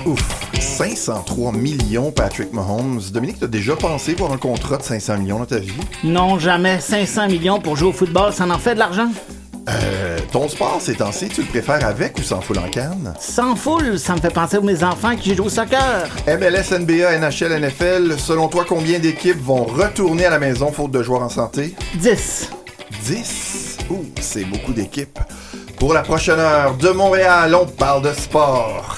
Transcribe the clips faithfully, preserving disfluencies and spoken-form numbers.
Ouf, cinq cent trois millions, Patrick Mahomes. Dominique, t'as déjà pensé voir un contrat de cinq cents millions dans ta vie? Non, jamais. cinq cents millions pour jouer au football, ça en fait de l'argent? Euh, ton sport ces temps-ci, tu le préfères avec ou sans foule en canne? Sans foule, ça me fait penser aux mes enfants qui jouent au soccer. M L S, N B A, N H L, N F L, selon toi, combien d'équipes vont retourner à la maison faute de joueurs en santé? dix. dix? Ouh, c'est beaucoup d'équipes. Pour la prochaine heure de Montréal, on parle de sport.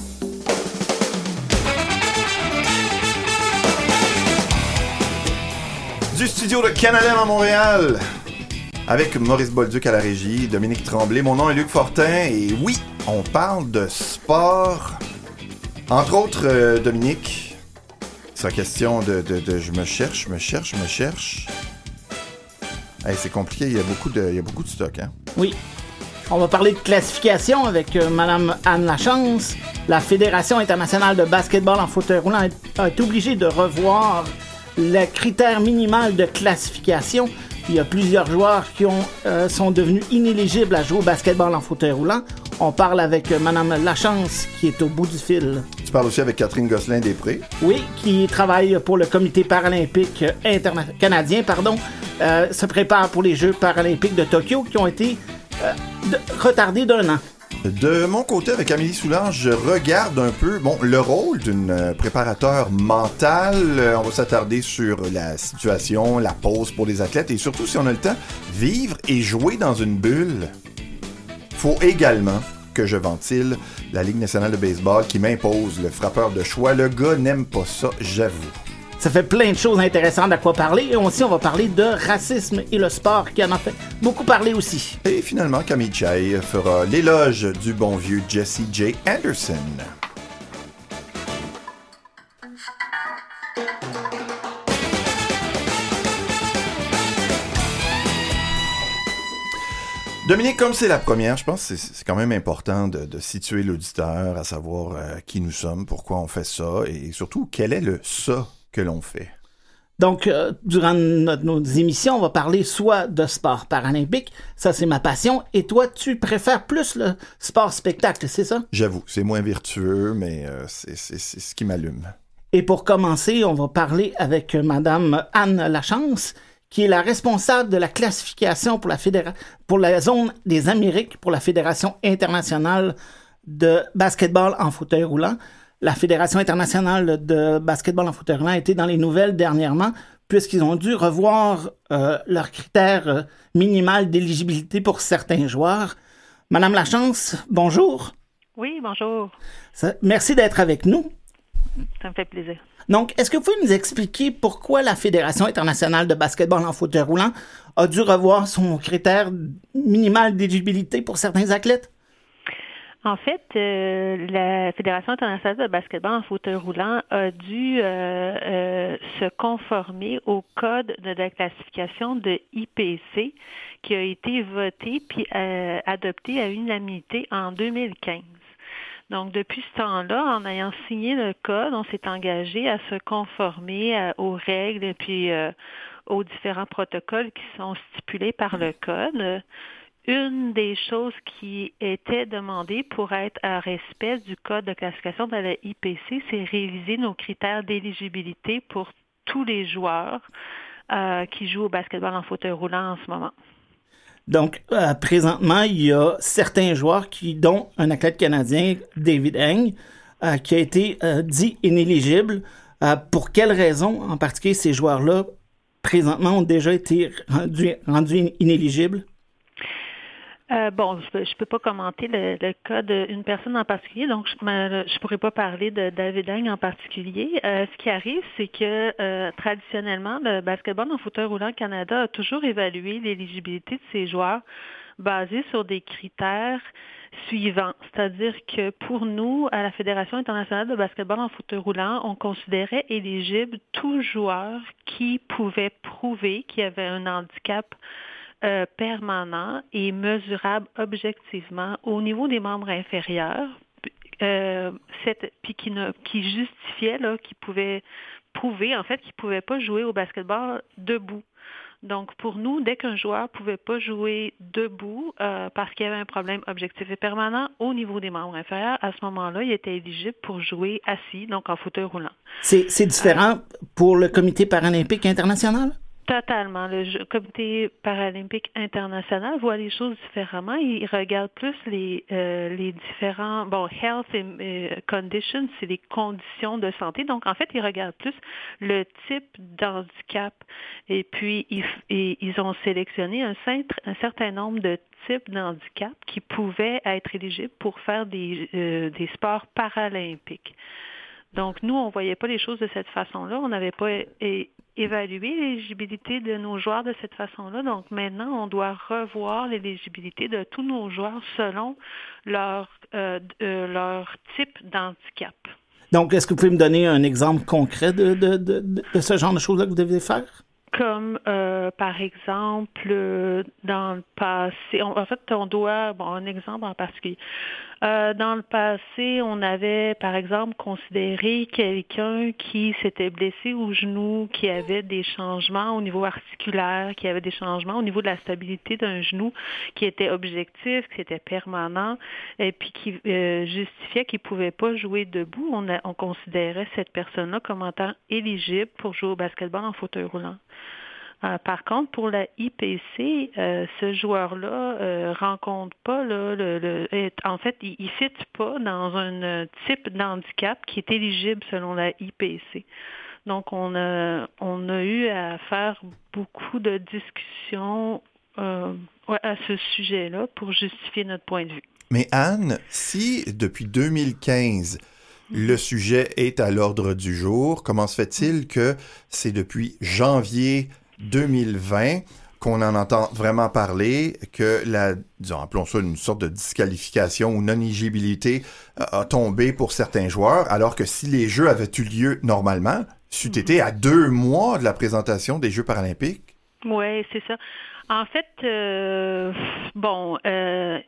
Du studio de Canadien à Montréal, avec Maurice Bolduc à la régie, Dominique Tremblay, mon nom est Luc Fortin, et oui, on parle de sport. Entre autres, euh, Dominique, c'est la question de, de, de je me cherche, je me cherche, je me cherche. Hey, c'est compliqué, il y a beaucoup de, il y a beaucoup de stock, hein? Oui. On va parler de classification avec euh, Mme Anne Lachance. La Fédération internationale de basketball en fauteuil roulant est, est obligée de revoir le critère minimal de classification. Il y a plusieurs joueurs qui ont, euh, sont devenus inéligibles à jouer au basketball en fauteuil roulant. On parle avec euh, Mme Lachance qui est au bout du fil. Tu parles aussi avec Catherine Gosselin-Després. Oui, qui travaille pour le Comité paralympique interna- canadien, pardon, euh, se prépare pour les Jeux paralympiques de Tokyo qui ont été euh, de, retardés d'un an. De mon côté, avec Amélie Soulange, je regarde un peu bon, le rôle d'une euh, préparateur mentale. Euh, on va s'attarder sur la situation, la pause pour les athlètes et surtout, si on a le temps, vivre et jouer dans une bulle. Faut également que je ventile la Ligue nationale de baseball qui m'impose le frappeur de choix. Le gars n'aime pas ça, j'avoue. Ça fait plein de choses intéressantes à quoi parler. Et aussi, on va parler de racisme et le sport qui en a fait beaucoup parler aussi. Et finalement, Camille Chaille fera l'éloge du bon vieux Jesse J. Anderson. Dominique, comme c'est la première, je pense que c'est, c'est quand même important de, de situer l'auditeur, à savoir euh, qui nous sommes, pourquoi on fait ça et surtout quel est le ça que l'on fait. Donc, euh, durant notre, nos émissions, on va parler soit de sport paralympique, ça c'est ma passion, et toi, tu préfères plus le sport spectacle, c'est ça? J'avoue, c'est moins vertueux, mais euh, c'est, c'est, c'est ce qui m'allume. Et pour commencer, on va parler avec Madame Anne Lachance, qui est la responsable de la classification pour la, fédéra- pour la zone des Amériques pour la Fédération internationale de basketball en fauteuil roulant. La Fédération internationale de basketball en fauteuil roulant a été dans les nouvelles dernièrement, puisqu'ils ont dû revoir euh, leurs critères euh, minimal d'éligibilité pour certains joueurs. Madame Lachance, bonjour. Oui, bonjour. Ça, merci d'être avec nous. Ça me fait plaisir. Donc, est-ce que vous pouvez nous expliquer pourquoi la Fédération internationale de basketball en fauteuil roulant a dû revoir son critère minimal d'éligibilité pour certains athlètes? En fait, euh, la Fédération internationale de basketball en fauteuil roulant a dû euh, euh, se conformer au code de la classification de I P C qui a été voté puis euh, adopté à l'unanimité en deux mille quinze. Donc, depuis ce temps-là, en ayant signé le code, on s'est engagé à se conformer à, aux règles et puis euh, aux différents protocoles qui sont stipulés par le code. Une des choses qui était demandée pour être à respect du code de classification de la I P C, c'est réviser nos critères d'éligibilité pour tous les joueurs euh, qui jouent au basketball en fauteuil roulant en ce moment. Donc, euh, présentement, il y a certains joueurs, qui, dont un athlète canadien, David Heng, euh, qui a été euh, dit inéligible. Euh, pour quelles raisons, en particulier, ces joueurs-là, présentement, ont déjà été rendus, rendus inéligibles? Euh, bon, je peux, je peux pas commenter le, le cas d'une personne en particulier, donc je ne pourrais pas parler de David Heng en particulier. Euh, ce qui arrive, c'est que euh, traditionnellement, le basketball en fauteuil roulant Canada a toujours évalué l'éligibilité de ses joueurs basés sur des critères suivants. C'est-à-dire que pour nous, à la Fédération internationale de basketball en fauteuil roulant, on considérait éligible tout joueur qui pouvait prouver qu'il y avait un handicap Euh, permanent et mesurable objectivement au niveau des membres inférieurs, euh, cette, puis qui, ne, qui justifiait, là, qui pouvait prouver, en fait, qu'il ne pouvait pas jouer au basketball debout. Donc, pour nous, dès qu'un joueur ne pouvait pas jouer debout euh, parce qu'il y avait un problème objectif et permanent au niveau des membres inférieurs, à ce moment-là, il était éligible pour jouer assis, donc en fauteuil roulant. C'est, c'est différent euh, pour le Comité paralympique international? Totalement. Le jeu, Comité paralympique international voit les choses différemment. Il regarde plus les euh, les différents, bon, health et euh, conditions, c'est les conditions de santé. Donc, en fait, il regarde plus le type d'handicap. Et puis, ils, et, ils ont sélectionné un, un certain nombre de types d'handicap qui pouvaient être éligibles pour faire des, euh, des sports paralympiques. Donc, nous, on ne voyait pas les choses de cette façon-là. On n'avait pas é- évalué l'éligibilité de nos joueurs de cette façon-là. Donc, maintenant, on doit revoir l'éligibilité de tous nos joueurs selon leur, euh, euh, leur type d'handicap. Donc, est-ce que vous pouvez me donner un exemple concret de, de, de, de ce genre de choses-là que vous devez faire? Comme, euh, par exemple, euh, dans le passé, on, en fait, on doit, bon, un exemple en particulier. Euh, dans le passé, on avait, par exemple, considéré quelqu'un qui s'était blessé au genou, qui avait des changements au niveau articulaire, qui avait des changements au niveau de la stabilité d'un genou, qui était objectif, qui était permanent, et puis qui euh, justifiait qu'il ne pouvait pas jouer debout. On, a, on considérait cette personne-là comme étant éligible pour jouer au basketball en fauteuil roulant. Euh, par contre, pour la I P C, euh, ce joueur-là euh, rencontre pas là, le, le en fait, il ne fit pas dans un type d'handicap qui est éligible selon la I P C. Donc, on a on a eu à faire beaucoup de discussions euh, à ce sujet-là pour justifier notre point de vue. Mais Anne, si depuis deux mille quinze, le sujet est à l'ordre du jour, comment se fait-il que c'est depuis janvier deux mille vingt qu'on en entend vraiment parler, que la, disons, appelons ça une sorte de disqualification ou non-éligibilité a tombé pour certains joueurs, alors que si les Jeux avaient eu lieu normalement, c'eût mm-hmm. été à deux mois de la présentation des Jeux paralympiques? Oui, c'est ça. En fait, euh, bon, euh,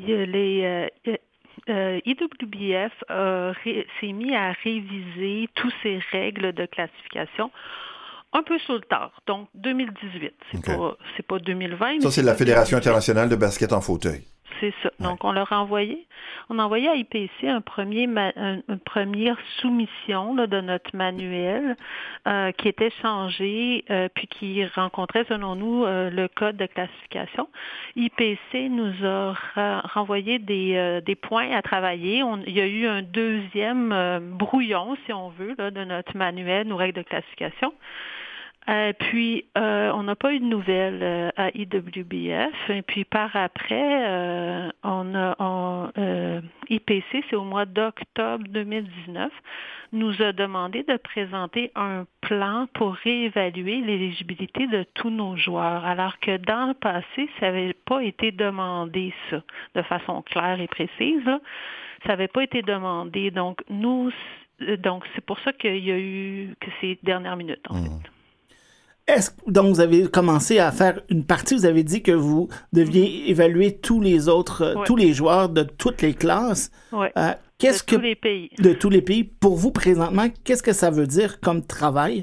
les... Euh, Euh, I W B F euh, ré, s'est mis à réviser toutes ces règles de classification un peu sur le tard, donc deux mille dix-huit. C'est okay. pas c'est pas deux mille vingt. Ça, mais c'est, c'est la Fédération internationale de basket en fauteuil. C'est ça. Ouais. Donc, on leur a envoyé, on a envoyé à I P C un premier ma, un, une première soumission là, de notre manuel euh, qui était changé euh, puis qui rencontrait, selon nous, euh, le code de classification. I P C nous a ra- renvoyé des, euh, des points à travailler. On, il y a eu un deuxième euh, brouillon, si on veut, là, de notre manuel, nos règles de classification. Euh, puis, euh, on n'a pas eu de nouvelles euh, à I W B F. Et puis, par après, euh, on a on, euh, I P C, c'est au mois d'octobre deux mille dix-neuf, nous a demandé de présenter un plan pour réévaluer l'éligibilité de tous nos joueurs. Alors que dans le passé, ça n'avait pas été demandé, ça, de façon claire et précise. Là. Ça n'avait pas été demandé. Donc, nous, donc c'est pour ça qu'il y a eu que ces dernières minutes, en mmh. fait. Est-ce, donc, vous avez commencé à faire une partie, vous avez dit que vous deviez mmh. évaluer tous les autres, ouais. tous les joueurs de toutes les classes. Ouais. Euh, qu'est-ce de que, tous les pays. De tous les pays. Pour vous, présentement, qu'est-ce que ça veut dire comme travail?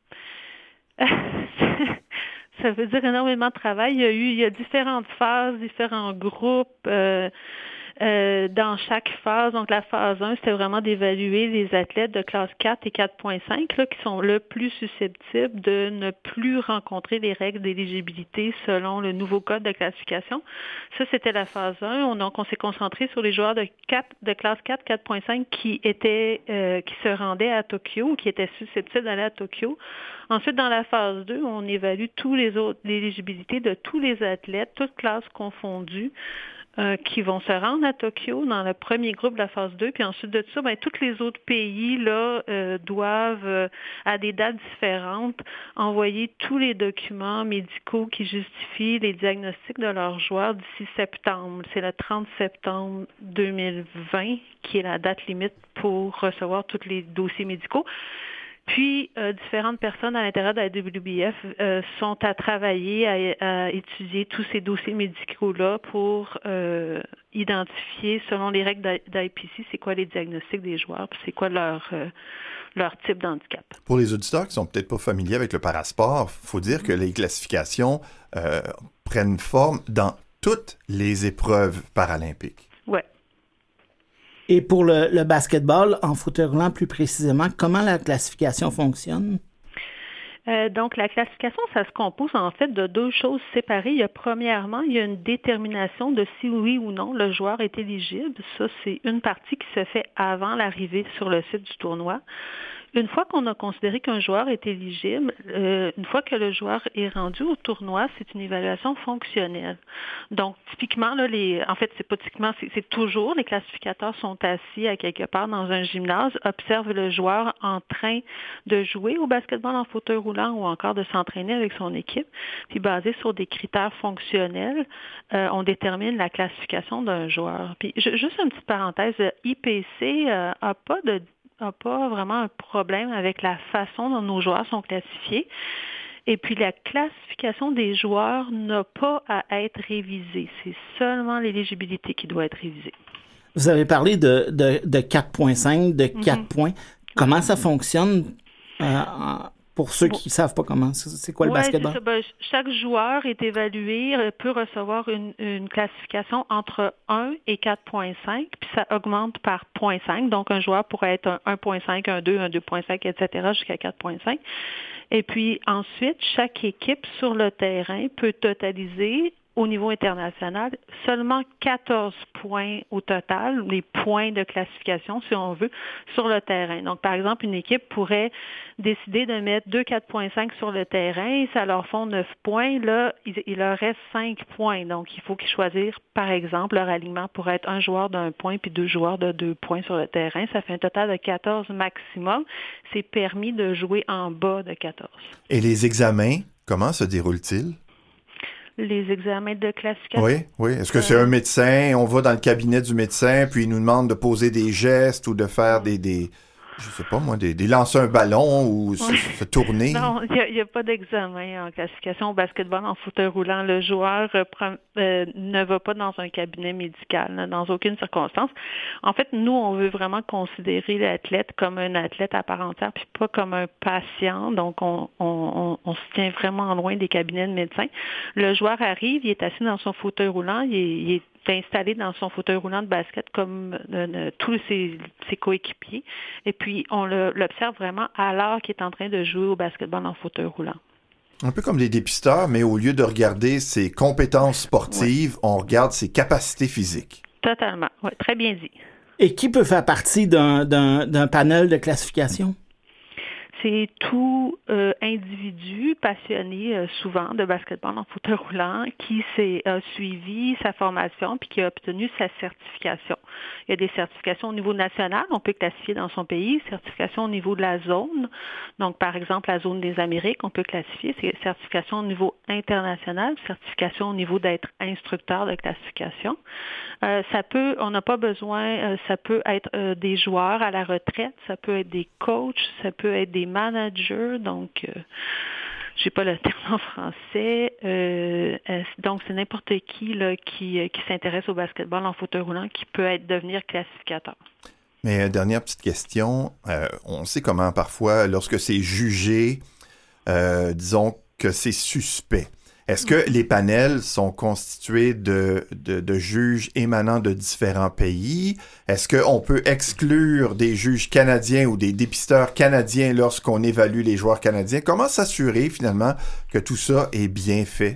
Ça veut dire énormément de travail. Il y a eu il y a différentes phases, différents groupes. Euh, Euh, dans chaque phase, donc la phase un, c'était vraiment d'évaluer les athlètes de classe quatre et quatre point cinq là, qui sont le plus susceptibles de ne plus rencontrer les règles d'éligibilité selon le nouveau code de classification. Ça, c'était la phase un. On, donc, on s'est concentré sur les joueurs de, quatre, de classe quatre, quatre point cinq qui étaient, euh, qui se rendaient à Tokyo ou qui étaient susceptibles d'aller à Tokyo. Ensuite, dans la phase deux, on évalue tous les autres, l'éligibilité de tous les athlètes, toutes classes confondues, Euh, qui vont se rendre à Tokyo dans le premier groupe de la phase deux. Puis ensuite de ça, ben, tous les autres pays là, euh, doivent, euh, à des dates différentes, envoyer tous les documents médicaux qui justifient les diagnostics de leurs joueurs d'ici septembre. C'est le trente septembre deux mille vingt qui est la date limite pour recevoir tous les dossiers médicaux. Puis, euh, différentes personnes à l'intérieur de la W B F euh, sont à travailler, à, à étudier tous ces dossiers médicaux-là pour euh, identifier, selon les règles d'I P C, c'est quoi les diagnostics des joueurs, puis c'est quoi leur, euh, leur type d'handicap. Pour les auditeurs qui sont peut-être pas familiers avec le parasport, il faut dire que les classifications euh, prennent forme dans toutes les épreuves paralympiques. Oui. Et pour le, le basketball, en fauteuil roulant plus précisément, comment la classification fonctionne? Euh, donc, la classification, ça se compose en fait de deux choses séparées. Il y a premièrement, il y a une détermination de si oui ou non le joueur est éligible. Ça, c'est une partie qui se fait avant l'arrivée sur le site du tournoi. Une fois qu'on a considéré qu'un joueur est éligible, euh, une fois que le joueur est rendu au tournoi, c'est une évaluation fonctionnelle. Donc, typiquement, là, les, en fait, c'est pas typiquement, c'est, c'est toujours, les classificateurs sont assis à quelque part dans un gymnase, observent le joueur en train de jouer au basketball en fauteuil roulant ou encore de s'entraîner avec son équipe. Puis, basé sur des critères fonctionnels, euh, on détermine la classification d'un joueur. Puis, je, juste une petite parenthèse, I P C euh, a pas de n'a pas vraiment un problème avec la façon dont nos joueurs sont classifiés. Et puis, la classification des joueurs n'a pas à être révisée. C'est seulement l'éligibilité qui doit être révisée. Vous avez parlé de, de, de quatre virgule cinq, de quatre mm-hmm. points. Comment ça fonctionne euh, pour ceux qui ne savent pas comment? C'est quoi le ouais, basketball? C'est ça. Ben, chaque joueur est évalué, peut recevoir une, une classification entre un et quatre virgule cinq, puis ça augmente par zéro virgule cinq. Donc, un joueur pourrait être un un virgule cinq, un deux, un deux virgule cinq, et cetera jusqu'à quatre virgule cinq. Et puis, ensuite, chaque équipe sur le terrain peut totaliser au niveau international, seulement quatorze points au total, les points de classification, si on veut, sur le terrain. Donc, par exemple, une équipe pourrait décider de mettre deux quatre virgule cinq sur le terrain, ça leur font neuf points. Là, il, il leur reste cinq points. Donc, il faut qu'ils choisissent, par exemple, leur alignement pour être un joueur d'un point puis deux joueurs de deux points sur le terrain. Ça fait un total de quatorze maximum. C'est permis de jouer en bas de quatorze. Et les examens, comment se déroulent-ils? Les examens de classification. Oui, oui. Est-ce que c'est un médecin, on va dans le cabinet du médecin, puis il nous demande de poser des gestes ou de faire des, des je sais pas moi, des, des lancer un ballon ou se, se tourner? Non, il n'y a, a pas d'examen en classification au basketball en fauteuil roulant. Le joueur euh, prend, euh, ne va pas dans un cabinet médical, là, dans aucune circonstance. En fait, nous, on veut vraiment considérer l'athlète comme un athlète à part entière, puis pas comme un patient. Donc, on, on, on se tient vraiment loin des cabinets de médecins. Le joueur arrive, il est assis dans son fauteuil roulant, il est, il est installé dans son fauteuil roulant de basket comme euh, tous ses, ses coéquipiers. Et puis, on le, l'observe vraiment alors qu'il est en train de jouer au basketball en fauteuil roulant. Un peu comme les dépisteurs, mais au lieu de regarder ses compétences sportives, oui. on regarde ses capacités physiques. Totalement. Oui, très bien dit. Et qui peut faire partie d'un, d'un, d'un panel de classification? C'est tout euh, individu passionné euh, souvent de basketball en fauteuil roulant qui s'est a suivi sa formation puis qui a obtenu sa certification. Il y a des certifications au niveau national, on peut classifier dans son pays, certification au niveau de la zone. Donc, par exemple, la zone des Amériques, on peut classifier. C'est certification au niveau international, certification au niveau d'être instructeur de classification. Euh, ça peut, on n'a pas besoin, euh, ça peut être euh, des joueurs à la retraite, ça peut être des coachs, ça peut être des managers, donc euh, j'ai pas le terme en français. Euh, euh, donc c'est n'importe qui là, qui, euh, qui s'intéresse au basketball en fauteuil roulant qui peut être devenir classificateur. Mais euh, dernière petite question, euh, on sait comment parfois, lorsque c'est jugé, euh, disons que c'est suspect. Est-ce que les panels sont constitués de, de, de juges émanant de différents pays? Est-ce qu'on peut exclure des juges canadiens ou des dépisteurs canadiens lorsqu'on évalue les joueurs canadiens? Comment s'assurer finalement que tout ça est bien fait?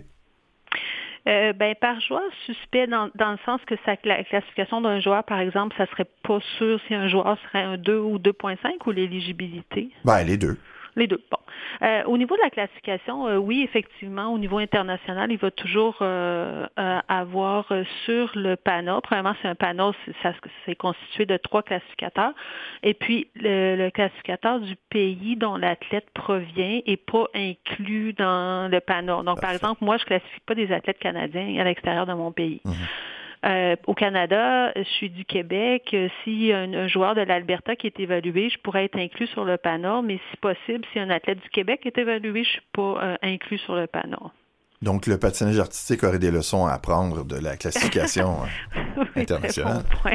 Euh, ben, par joueur suspect, dans, dans le sens que sa, la classification d'un joueur, par exemple, ça serait pas sûr si un joueur serait un deux ou deux virgule cinq ou l'éligibilité? Ben, les deux. Les deux. Bon. Euh, au niveau de la classification, euh, oui, effectivement, au niveau international, il va toujours euh, euh, avoir euh, sur le panneau. Premièrement, c'est un panneau, c'est, ça, c'est constitué de trois classificateurs. Et puis, le, le classificateur du pays dont l'athlète provient n'est pas inclus dans le panneau. Donc, par exemple, moi, je ne classifie pas des athlètes canadiens à l'extérieur de mon pays. Mmh. Euh, au Canada, je suis du Québec. Si un, un joueur de l'Alberta qui est évalué, je pourrais être inclus sur le panneau, mais si possible, si un athlète du Québec est évalué, je ne suis pas euh, inclus sur le panneau. Donc, le patinage artistique aurait des leçons à apprendre de la classification oui, internationale. Très bon point.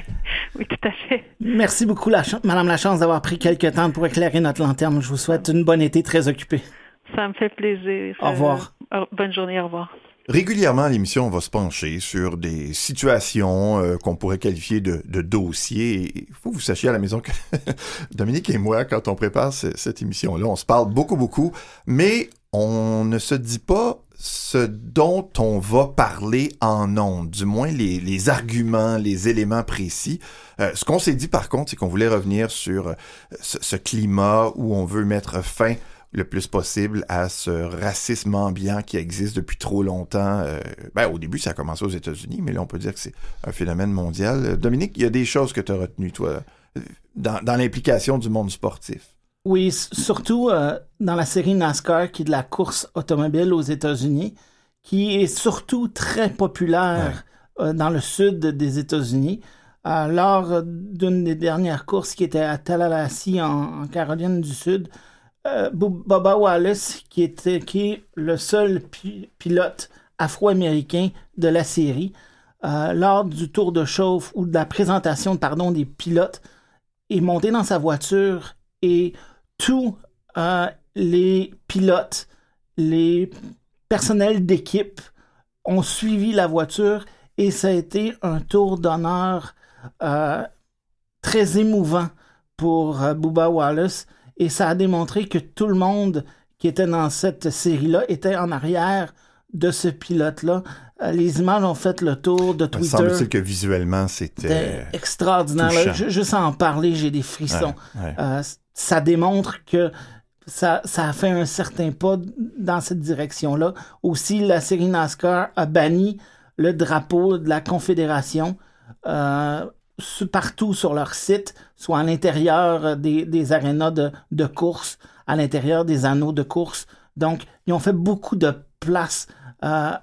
Oui, tout à fait. Merci beaucoup, la ch- Madame Lachance, d'avoir pris quelques temps pour éclairer notre lanterne. Je vous souhaite une bonne été très occupée. Ça me fait plaisir. Au revoir. Euh, bonne journée, au revoir. Régulièrement, à l'émission, on va se pencher sur des situations euh, qu'on pourrait qualifier de, de dossiers. Il faut que vous sachiez à la maison que Dominique et moi, quand on prépare c- cette émission-là, on se parle beaucoup, beaucoup, mais on ne se dit pas ce dont on va parler en ondes, du moins les, les arguments, les éléments précis. Euh, ce qu'on s'est dit, par contre, c'est qu'on voulait revenir sur euh, ce, ce climat où on veut mettre fin le plus possible à ce racisme ambiant qui existe depuis trop longtemps. Euh, ben, au début, ça a commencé aux États-Unis, mais là, on peut dire que c'est un phénomène mondial. Euh, Dominique, il y a des choses que tu as retenues, toi, dans, dans l'implication du monde sportif. Oui, s- surtout euh, dans la série NASCAR, qui est de la course automobile aux États-Unis, qui est surtout très populaire ouais. euh, dans le sud des États-Unis. Euh, lors d'une des dernières courses qui était à Tallahassee, en, en Caroline du Sud, Euh, Bubba Wallace, qui, était, qui est le seul pi- pilote afro-américain de la série, euh, lors du tour de chauffe ou de la présentation pardon, des pilotes, est monté dans sa voiture et tous euh, les pilotes, les personnels d'équipe ont suivi la voiture et ça a été un tour d'honneur euh, très émouvant pour euh, Bubba Wallace. Et ça a démontré que tout le monde qui était dans cette série-là était en arrière de ce pilote-là. Euh, les images ont fait le tour de Twitter. Il semble-t-il que visuellement, c'était... c'était extraordinaire. Là, juste à en parler, j'ai des frissons. Ouais, ouais. Euh, ça démontre que ça, ça a fait un certain pas dans cette direction-là. Aussi, la série NASCAR a banni le drapeau de la Confédération euh, partout sur leur site, soit à l'intérieur des, des arénas de, de course, à l'intérieur des anneaux de course. Donc, ils ont fait beaucoup de place euh,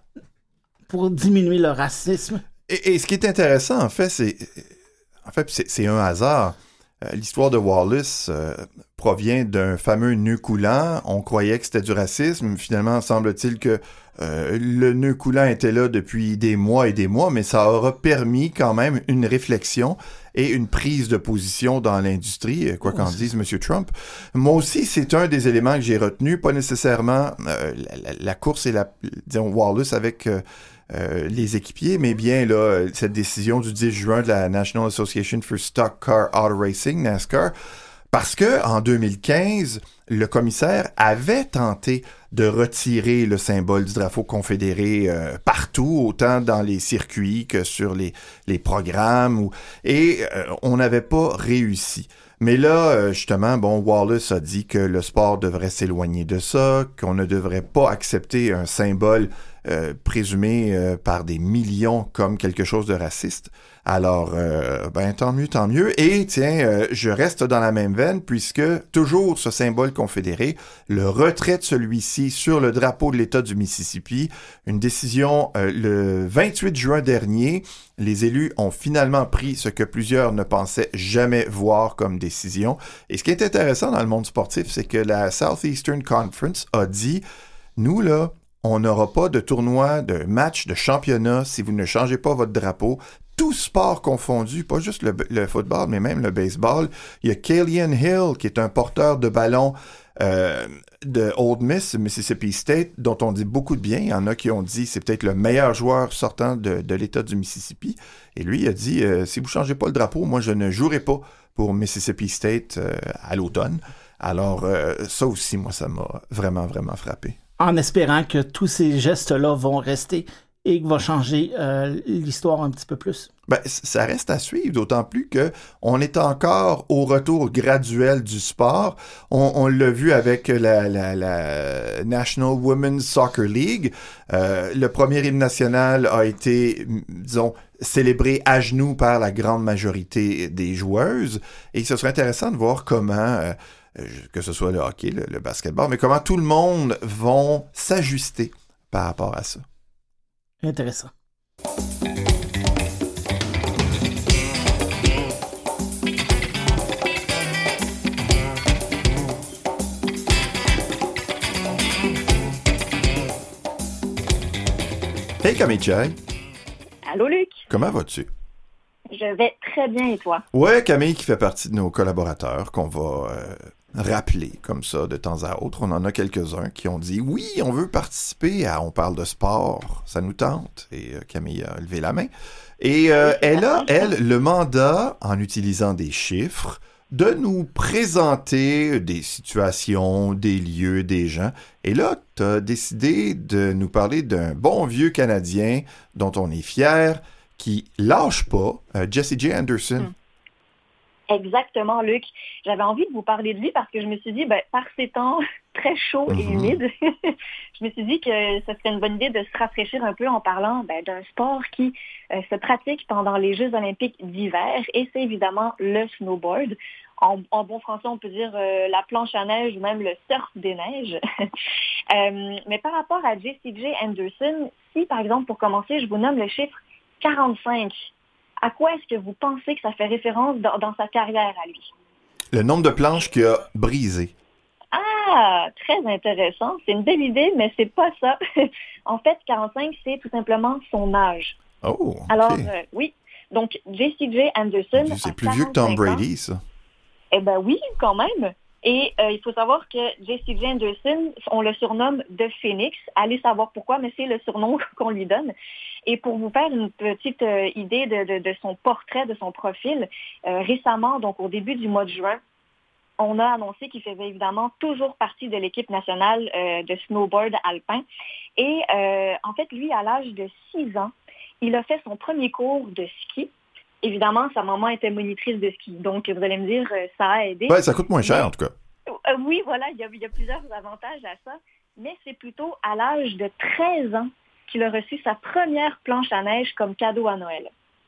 pour diminuer le racisme. Et, et ce qui est intéressant, en fait, c'est, en fait, c'est, c'est un hasard. Euh, l'histoire de Wallace euh, provient d'un fameux nœud coulant. On croyait que c'était du racisme. Finalement, semble-t-il que euh, le nœud coulant était là depuis des mois et des mois, mais ça aura permis quand même une réflexion et une prise de position dans l'industrie, quoi qu'en dise M. Trump. Moi aussi, c'est un des éléments que j'ai retenu, pas nécessairement euh, la, la, la course et la, disons, Wallace avec... Euh, Euh, les équipiers, mais bien là, cette décision du dix juin de la National Association for Stock Car Auto Racing, NASCAR, parce que en deux mille quinze, le commissaire avait tenté de retirer le symbole du drapeau confédéré euh, partout, autant dans les circuits que sur les, les programmes, ou, et euh, on n'avait pas réussi. Mais là, justement, bon, Wallace a dit que le sport devrait s'éloigner de ça, qu'on ne devrait pas accepter un symbole euh, présumé euh, par des millions comme quelque chose de raciste. Alors, euh, ben, tant mieux, tant mieux. Et tiens, euh, je reste dans la même veine puisque toujours ce symbole confédéré, le retrait de celui-ci sur le drapeau de l'État du Mississippi, une décision euh, le vingt-huit juin dernier, les élus ont finalement pris ce que plusieurs ne pensaient jamais voir comme décision. Et ce qui est intéressant dans le monde sportif, c'est que la Southeastern Conference a dit, nous là, on n'aura pas de tournoi, de match, de championnat si vous ne changez pas votre drapeau. Tout sport confondu, pas juste le, le football, mais même le baseball. Il y a Killian Hill, qui est un porteur de ballon euh, de Ole Miss, Mississippi State, dont on dit beaucoup de bien. Il y en a qui ont dit c'est peut-être le meilleur joueur sortant de, de l'État du Mississippi. Et lui, il a dit, euh, si vous ne changez pas le drapeau, moi, je ne jouerai pas pour Mississippi State euh, à l'automne. Alors, euh, ça aussi, moi, ça m'a vraiment, vraiment frappé. En espérant que tous ces gestes-là vont rester et qu'il va changer euh, l'histoire un petit peu plus. Ben, ça reste à suivre, d'autant plus que on est encore au retour graduel du sport. On, on l'a vu avec la, la, la National Women's Soccer League. Euh, le premier hymne national a été, disons, célébré à genoux par la grande majorité des joueuses. Et ce serait intéressant de voir comment... Euh, que ce soit le hockey, le, le basketball, mais comment tout le monde vont s'ajuster par rapport à ça. Intéressant. Hey Kamichai. Allô Luc. Comment vas-tu? Je Je vais très bien, et toi? Ouais, Camille qui fait partie de nos collaborateurs qu'on va euh, rappeler comme ça de temps à autre. On en a quelques-uns qui ont dit « Oui, on veut participer à On parle de sport, ça nous tente. » Et euh, Camille a levé la main. Et euh, elle a, elle, le mandat, en utilisant des chiffres, de nous présenter des situations, des lieux, des gens. Et là, tu as décidé de nous parler d'un bon vieux Canadien dont on est fier, qui lâche pas, euh, Jesse J. Anderson. Mm. Exactement, Luc. J'avais envie de vous parler de lui parce que je me suis dit, ben, par ces temps très chauds et Mm-hmm. humides, je me suis dit que ce serait une bonne idée de se rafraîchir un peu en parlant ben, d'un sport qui euh, se pratique pendant les Jeux olympiques d'hiver, et c'est évidemment le snowboard. En, en bon français, on peut dire euh, la planche à neige ou même le surf des neiges. euh, mais par rapport à Jesse J. Anderson, si par exemple, pour commencer, je vous nomme le chiffre quarante-cinq, à quoi est-ce que vous pensez que ça fait référence dans, dans sa carrière à lui? Le nombre de planches qu'il a brisées. Ah, très intéressant. C'est une belle idée, mais c'est pas ça. En fait, quarante-cinq, c'est tout simplement son âge. Oh, OK. Alors, euh, oui. Donc, Jesse J. Anderson. C'est plus vieux que Tom Brady, ça. Eh bien oui, quand même. Et euh, il faut savoir que Jesse J. Anderson, on le surnomme The Phoenix. Allez savoir pourquoi, mais c'est le surnom qu'on lui donne. Et pour vous faire une petite euh, idée de, de, de son portrait, de son profil, euh, récemment, donc au début du mois de juin, on a annoncé qu'il faisait évidemment toujours partie de l'équipe nationale euh, de snowboard alpin. Et euh, en fait, lui, à l'âge de six ans, il a fait son premier cours de ski. Évidemment, sa maman était monitrice de ski. Donc, vous allez me dire, ça a aidé. Ouais, ça coûte moins cher, mais, en tout cas. Euh, oui, voilà, il y, a, il y a plusieurs avantages à ça. Mais c'est plutôt à l'âge de treize ans qu'il a reçu sa première planche à neige comme cadeau à Noël.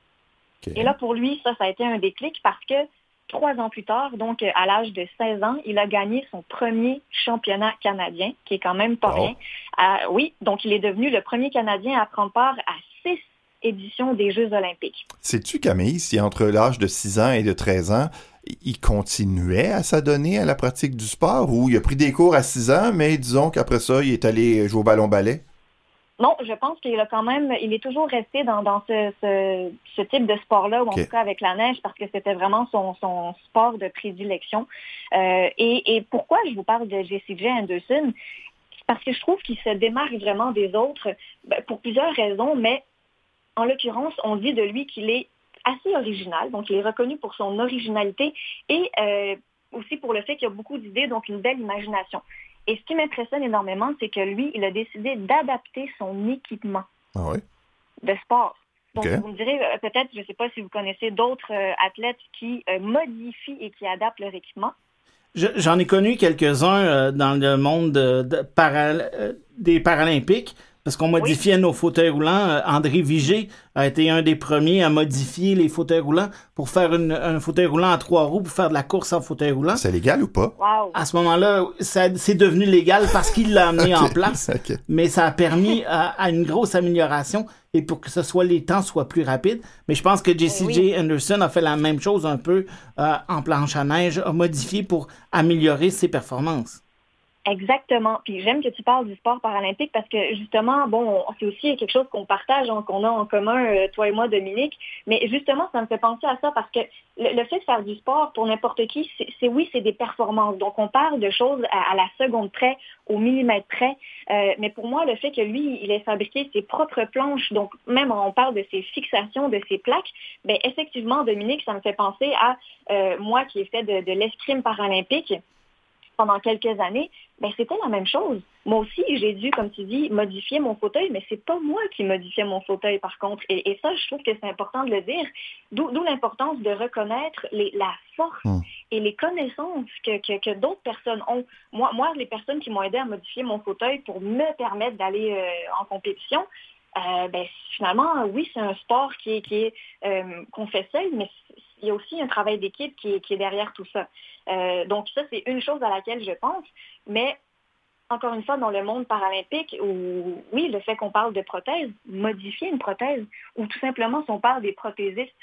Okay. Et là, pour lui, ça, ça a été un déclic parce que trois ans plus tard, donc à l'âge de seize ans, il a gagné son premier championnat canadien, qui est quand même pas oh. rien. Euh, oui, donc il est devenu le premier Canadien à prendre part à six éditions des Jeux olympiques. Sais-tu, Camille, si entre l'âge de six ans et de treize ans, il continuait à s'adonner à la pratique du sport ou il a pris des cours à six ans, mais disons qu'après ça, il est allé jouer au ballon-ballet? Non, je pense qu'il a quand même, il est toujours resté dans, dans ce, ce, ce type de sport-là, ou en okay. tout cas avec la neige, parce que c'était vraiment son, son sport de prédilection. Euh, et, et pourquoi je vous parle de Jesse J. Anderson? Parce que je trouve qu'il se démarque vraiment des autres, ben, pour plusieurs raisons, mais en l'occurrence, on dit de lui qu'il est assez original, donc il est reconnu pour son originalité et euh, aussi pour le fait qu'il a beaucoup d'idées, donc une belle imagination. Et ce qui m'impressionne énormément, c'est que lui, il a décidé d'adapter son équipement ah oui? de sport. Donc, okay. vous me direz, euh, peut-être, je ne sais pas si vous connaissez d'autres euh, athlètes qui euh, modifient et qui adaptent leur équipement. Je, j'en ai connu quelques-uns euh, dans le monde de, de para, euh, des Paralympiques. Parce qu'on modifiait oui. nos fauteuils roulants. André Vigé a été un des premiers à modifier les fauteuils roulants pour faire une, un fauteuil roulant à trois roues, pour faire de la course en fauteuil roulant. C'est légal ou pas? Wow. À ce moment-là, ça, c'est devenu légal parce qu'il l'a amené okay. en place. Okay. Mais ça a permis à, à une grosse amélioration et pour que ce soit les temps soient plus rapides. Mais je pense que Jesse oui. J. Anderson a fait la même chose un peu euh, en planche à neige, a modifié pour améliorer ses performances. Exactement. Puis j'aime que tu parles du sport paralympique parce que justement, bon, c'est aussi quelque chose qu'on partage, hein, qu'on a en commun, euh, toi et moi, Dominique. Mais justement, ça me fait penser à ça parce que le, le fait de faire du sport pour n'importe qui, c'est, c'est oui, c'est des performances. Donc on parle de choses à, à la seconde près, au millimètre près. Euh, mais pour moi, le fait que lui, il ait fabriqué ses propres planches, donc même on parle de ses fixations, de ses plaques, bien effectivement, Dominique, ça me fait penser à euh, moi qui ai fait de, de l'escrime paralympique pendant quelques années, ben c'était la même chose. Moi aussi, j'ai dû, comme tu dis, modifier mon fauteuil, mais c'est pas moi qui modifiais mon fauteuil, par contre. Et, et ça, je trouve que c'est important de le dire. D'où, d'où l'importance de reconnaître les, la force mmh. et les connaissances que, que, que d'autres personnes ont. Moi, moi, les personnes qui m'ont aidé à modifier mon fauteuil pour me permettre d'aller euh, en compétition, euh, ben finalement, oui, c'est un sport qui est, qui est euh, qu'on fait seul, mais il y a aussi un travail d'équipe qui est, qui est derrière tout ça. Euh, donc ça, c'est une chose à laquelle je pense, mais encore une fois, dans le monde paralympique, où oui, le fait qu'on parle de prothèse, modifier une prothèse, ou tout simplement si on parle des prothésistes,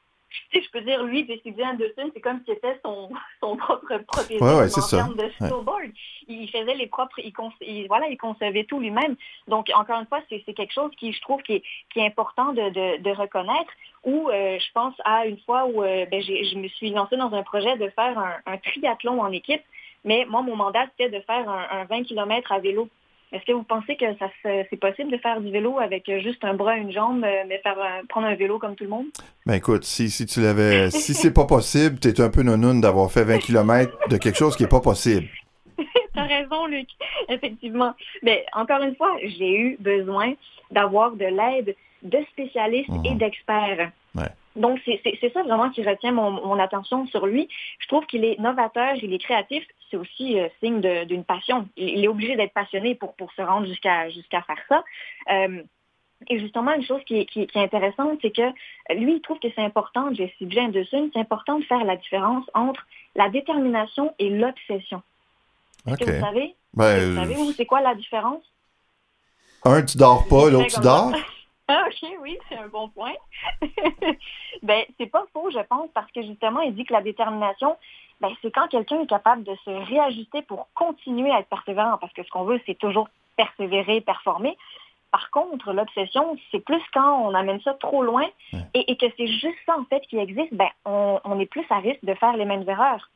si je peux dire, lui, Jesse J. Anderson, c'est comme si c'était son, son propre prothésiste ouais, ouais, en c'est termes ça. de snowboard. Ouais. il faisait les propres, il, conce, il, voilà, il concevait tout lui-même. Donc, encore une fois, c'est, c'est quelque chose qui, je trouve, qui est, qui est important de, de, de reconnaître. Ou, euh, je pense à une fois où euh, ben, j'ai, je me suis lancée dans un projet de faire un, un triathlon en équipe, mais moi, mon mandat, c'était de faire un, un vingt kilomètres à vélo. Est-ce que vous pensez que ça c'est possible de faire du vélo avec juste un bras, une jambe, mais faire un, prendre un vélo comme tout le monde? Ben écoute, si, si tu l'avais, si c'est pas possible, t'es un peu nounoune d'avoir fait vingt kilomètres de quelque chose qui est pas possible. T'as raison, Luc. Effectivement. Mais encore une fois, j'ai eu besoin d'avoir de l'aide de spécialistes mmh. et d'experts. Ouais. Donc, c'est, c'est, c'est ça vraiment qui retient mon, mon attention sur lui. Je trouve qu'il est novateur, il est créatif. C'est aussi euh, signe de, d'une passion. Il, il est obligé d'être passionné pour, pour se rendre jusqu'à, jusqu'à faire ça. Euh, et justement, une chose qui est, qui, qui est intéressante, c'est que lui, il trouve que c'est important, Jesse J. Anderson, c'est important de faire la différence entre la détermination et l'obsession. Est-ce okay. que vous savez? Ben, vous savez, vous, c'est quoi la différence? Un, tu dors pas, l'autre, tu dors? Ah, OK, oui, c'est un bon point. ben, c'est pas faux, je pense, parce que justement, il dit que la détermination, ben, c'est quand quelqu'un est capable de se réajuster pour continuer à être persévérant, parce que ce qu'on veut, c'est toujours persévérer, performer. Par contre, l'obsession, c'est plus quand on amène ça trop loin ouais. et, et que c'est juste ça, en fait, qui existe, ben, on, on est plus à risque de faire les mêmes erreurs.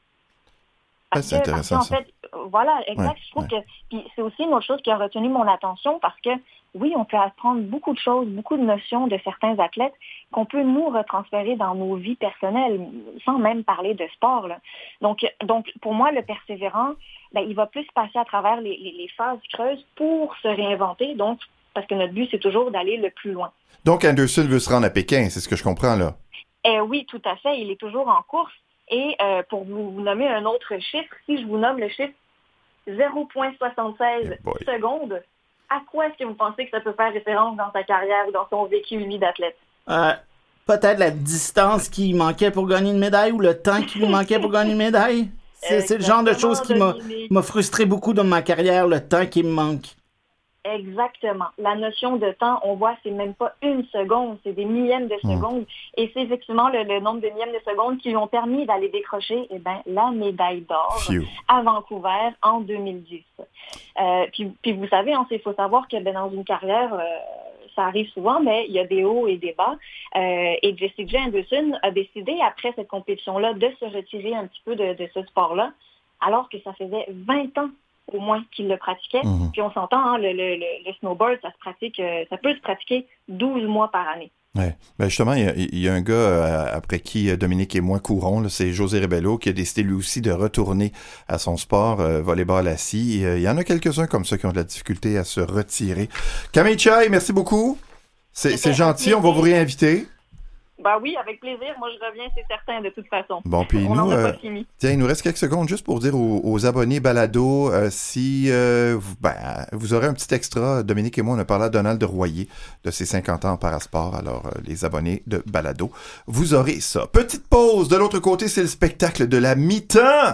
Parce ah, c'est que, intéressant, parce qu'en ça. fait, voilà, exact. Ouais, je trouve ouais. que puis c'est aussi une autre chose qui a retenu mon attention parce que, oui, on peut apprendre beaucoup de choses, beaucoup de notions de certains athlètes qu'on peut nous retransférer dans nos vies personnelles, sans même parler de sport. Là. Donc, donc, pour moi, le persévérant, ben, il va plus passer à travers les, les, les phases creuses pour se réinventer. Donc, parce que notre but, c'est toujours d'aller le plus loin. Donc, Anderson veut se rendre à Pékin, c'est ce que je comprends, là. Eh oui, tout à fait. Il est toujours en course. Et euh, pour vous, vous nommer un autre chiffre, si je vous nomme le chiffre zéro virgule soixante-seize yeah, secondes, à quoi est-ce que vous pensez que ça peut faire référence dans sa carrière ou dans son vécu, lui, d'athlète? Euh, peut-être la distance qui manquait pour gagner une médaille ou le temps qui lui manquait pour gagner une médaille? C'est, c'est le genre de choses qui m'a, m'a frustré beaucoup dans ma carrière, le temps qui me manque. Exactement. La notion de temps, on voit, c'est même pas une seconde, c'est des millièmes de secondes. Mmh. Et c'est effectivement le, le nombre de millièmes de secondes qui lui ont permis d'aller décrocher eh ben, la médaille d'or Phew. à Vancouver en deux mille dix. Euh, puis, puis vous savez, il hein, faut savoir que ben, dans une carrière, euh, ça arrive souvent, mais il y a des hauts et des bas. Euh, et Jesse J. Anderson a décidé, après cette compétition-là, de se retirer un petit peu de, de ce sport-là, alors que ça faisait vingt ans au moins qu'il le pratiquait. Mm-hmm. Puis on s'entend, hein, le, le, le snowboard, ça se pratique, euh, ça peut se pratiquer douze mois par année. Ouais. Ben justement, il y, a, il y a un gars euh, après qui Dominique et moi courons, là, c'est José Rebello, qui a décidé lui aussi de retourner à son sport, euh, volleyball à scie. Euh, il y en a quelques-uns comme ça qui ont de la difficulté à se retirer. Camille Chai, merci beaucoup. C'est, c'est gentil, on va vous réinviter. Ben oui, avec plaisir. Moi, je reviens, c'est certain, de toute façon. Bon, puis on nous, euh, tiens, il nous reste quelques secondes juste pour dire aux, aux abonnés Balado, euh, si euh, vous, ben, vous aurez un petit extra. Dominique et moi, on a parlé à Donald Royer de ses cinquante ans en parasport. Alors, euh, les abonnés de Balado, vous aurez ça. Petite pause. De l'autre côté, c'est le spectacle de la mi-temps.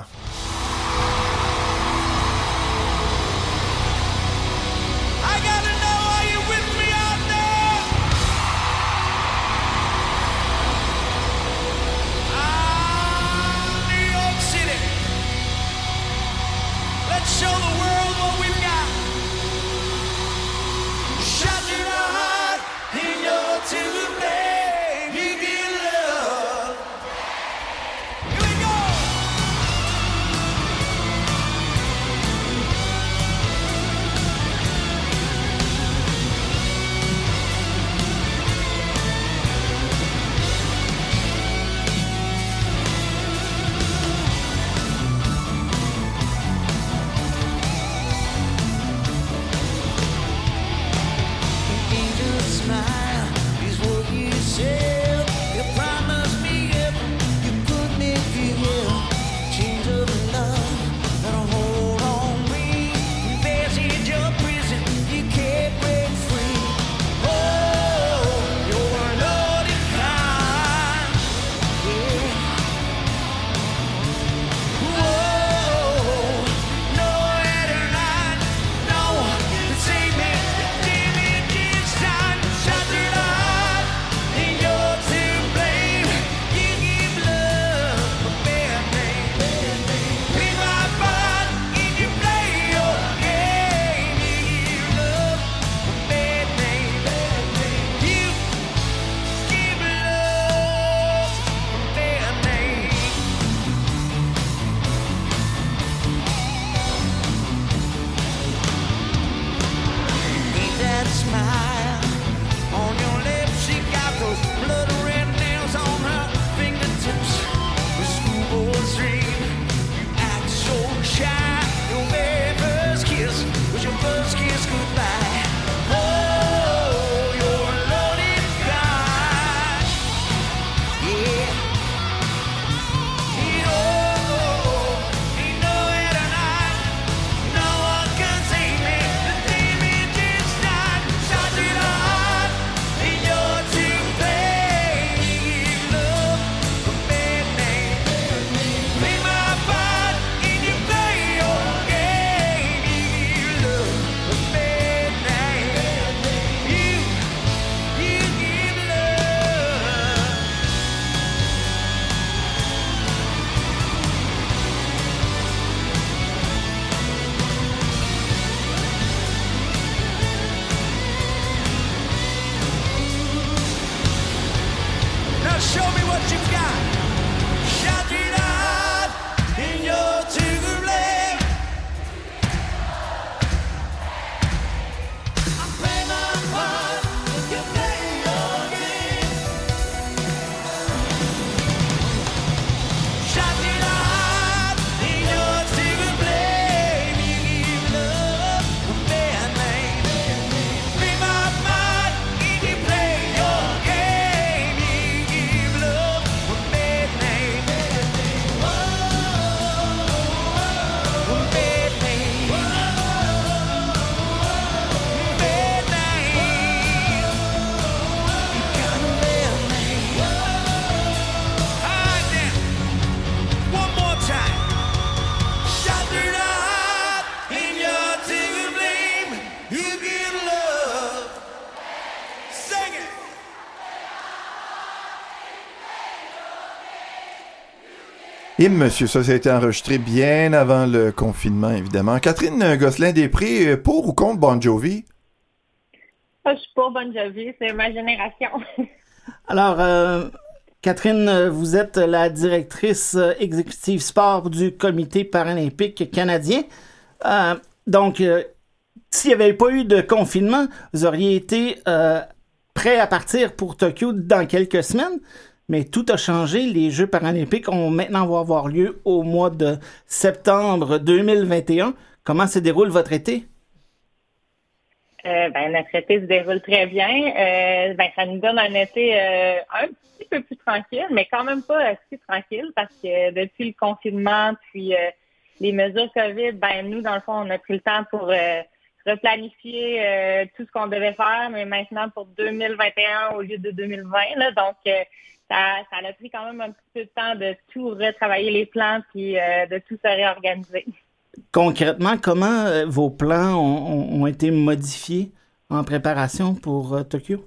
Et monsieur, ça, ça a été enregistré bien avant le confinement, évidemment. Catherine Gosselin-Després, pour ou contre Bon Jovi? Je suis pour Bon Jovi, c'est ma génération. Alors, euh, Catherine, vous êtes la directrice exécutive sport du Comité paralympique canadien. Euh, donc, euh, s'il n'y avait pas eu de confinement, vous auriez été euh, prêt à partir pour Tokyo dans quelques semaines. Mais tout a changé. Les Jeux paralympiques ont maintenant vont avoir lieu au mois de septembre deux mille vingt et un. Comment se déroule votre été? Euh, ben, notre été se déroule très bien. Euh, ben, ça nous donne un été euh, un petit peu plus tranquille, mais quand même pas assez tranquille parce que depuis le confinement puis euh, les mesures COVID, ben nous, dans le fond, on a pris le temps pour euh, replanifier euh, tout ce qu'on devait faire, mais maintenant pour deux mille vingt et un au lieu de deux mille vingt. Là, donc, euh, ça, ça a pris quand même un petit peu de temps de tout retravailler les plans puis euh, de tout se réorganiser. Concrètement, comment euh, vos plans ont, ont été modifiés en préparation pour euh, Tokyo?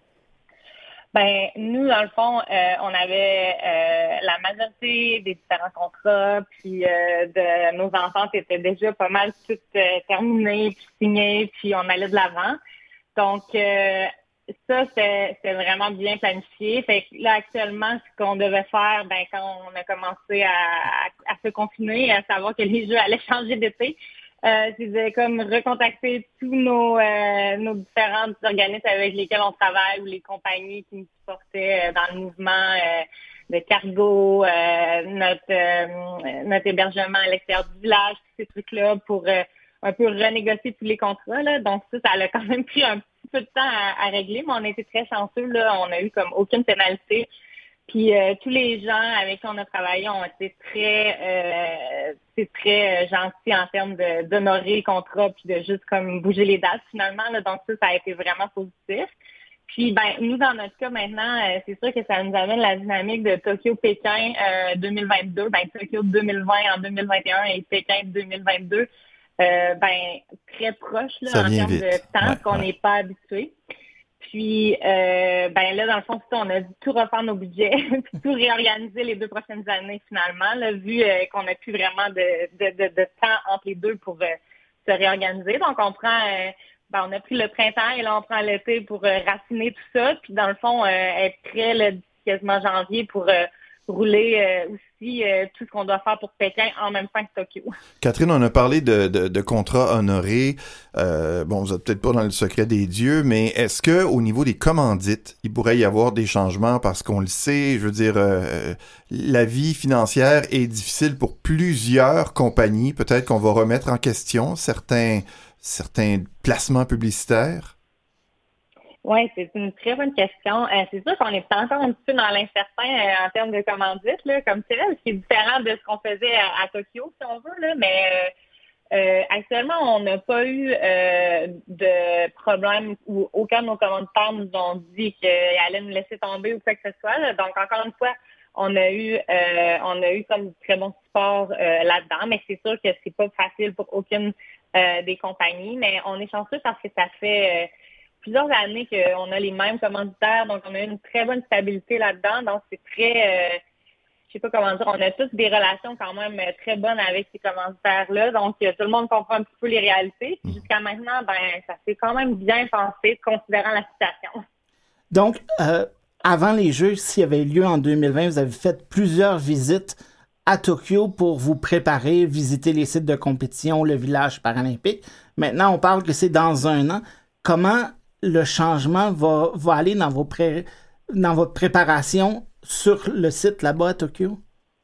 Ben, nous, dans le fond, euh, on avait euh, la majorité des différents contrats, puis euh, de nos ententes étaient déjà pas mal toutes euh, terminées, puis signées, puis on allait de l'avant. Donc, euh, ça, c'est, c'est vraiment bien planifié. Fait que là, actuellement, ce qu'on devait faire, ben, quand on a commencé à, à, à se confiner, à savoir que les Jeux allaient changer d'été, euh, c'est de comme recontacter tous nos, euh, nos différents organismes avec lesquels on travaille ou les compagnies qui nous supportaient euh, dans le mouvement euh, de cargo, euh, notre, euh, notre hébergement à l'extérieur du village, tous ces trucs-là pour euh, un peu renégocier tous les contrats. Là. Donc ça, ça a quand même pris un petit peu de temps à, à régler, mais on a été très chanceux. Là. On a eu comme aucune pénalité. Puis euh, tous les gens avec qui on a travaillé ont été très euh, c'est très gentils en termes de d'honorer le contrat puis de juste comme bouger les dates finalement. Là. Donc ça, ça a été vraiment positif. Puis ben nous, dans notre cas maintenant, euh, c'est sûr que ça nous amène la dynamique de Tokyo-Pékin euh, deux mille vingt-deux, ben Tokyo deux mille vingt en deux mille vingt et un et Pékin deux mille vingt-deux. Euh, ben très proche là, en termes vite. de temps ouais, qu'on n'est ouais. pas habitué. Puis euh, ben là, dans le fond, on a dû tout refaire nos budgets, puis tout réorganiser les deux prochaines années finalement, là, vu euh, qu'on n'a plus vraiment de, de, de, de temps entre les deux pour euh, se réorganiser. Donc on prend euh, ben, on a pris le printemps et là on prend l'été pour euh, raciner tout ça, puis dans le fond, euh, être prêt là, quasiment janvier pour euh, rouler euh, aussi euh, tout ce qu'on doit faire pour Pékin en même temps que Tokyo. Catherine, on a parlé de, de, de contrats honorés. Euh, bon, vous n'êtes peut-être pas dans le secret des dieux, mais est-ce que au niveau des commandites, il pourrait y avoir des changements parce qu'on le sait, je veux dire, euh, la vie financière est difficile pour plusieurs compagnies. Peut-être qu'on va remettre en question certains, certains placements publicitaires. Oui, c'est une très bonne question. Euh, c'est sûr qu'on est encore un petit peu dans l'incertain euh, en termes de commandites, là, comme tel, ce qui est différent de ce qu'on faisait à, à Tokyo, si on veut, là, mais euh, euh, actuellement, on n'a pas eu euh, de problème où aucun de nos commanditaires nous ont dit qu'ils allaient nous laisser tomber ou quoi que ce soit. Là. Donc, encore une fois, on a eu euh, on a eu comme très bon support euh, là-dedans, mais c'est sûr que c'est pas facile pour aucune euh, des compagnies, mais on est chanceux parce que ça fait euh, plusieurs années qu'on a les mêmes commanditaires, donc on a une très bonne stabilité là-dedans. Donc, c'est très, euh, je sais pas comment dire, on a tous des relations quand même très bonnes avec ces commanditaires-là. Donc, tout le monde comprend un petit peu les réalités. Puis jusqu'à maintenant, ben, ça s'est quand même bien pensé, considérant la situation. Donc, euh, avant les Jeux, s'il y avait lieu en deux mille vingt, vous avez fait plusieurs visites à Tokyo pour vous préparer, visiter les sites de compétition, le village paralympique. Maintenant, on parle que c'est dans un an. Comment le changement va, va aller dans, vos pré, dans votre préparation sur le site là-bas à Tokyo?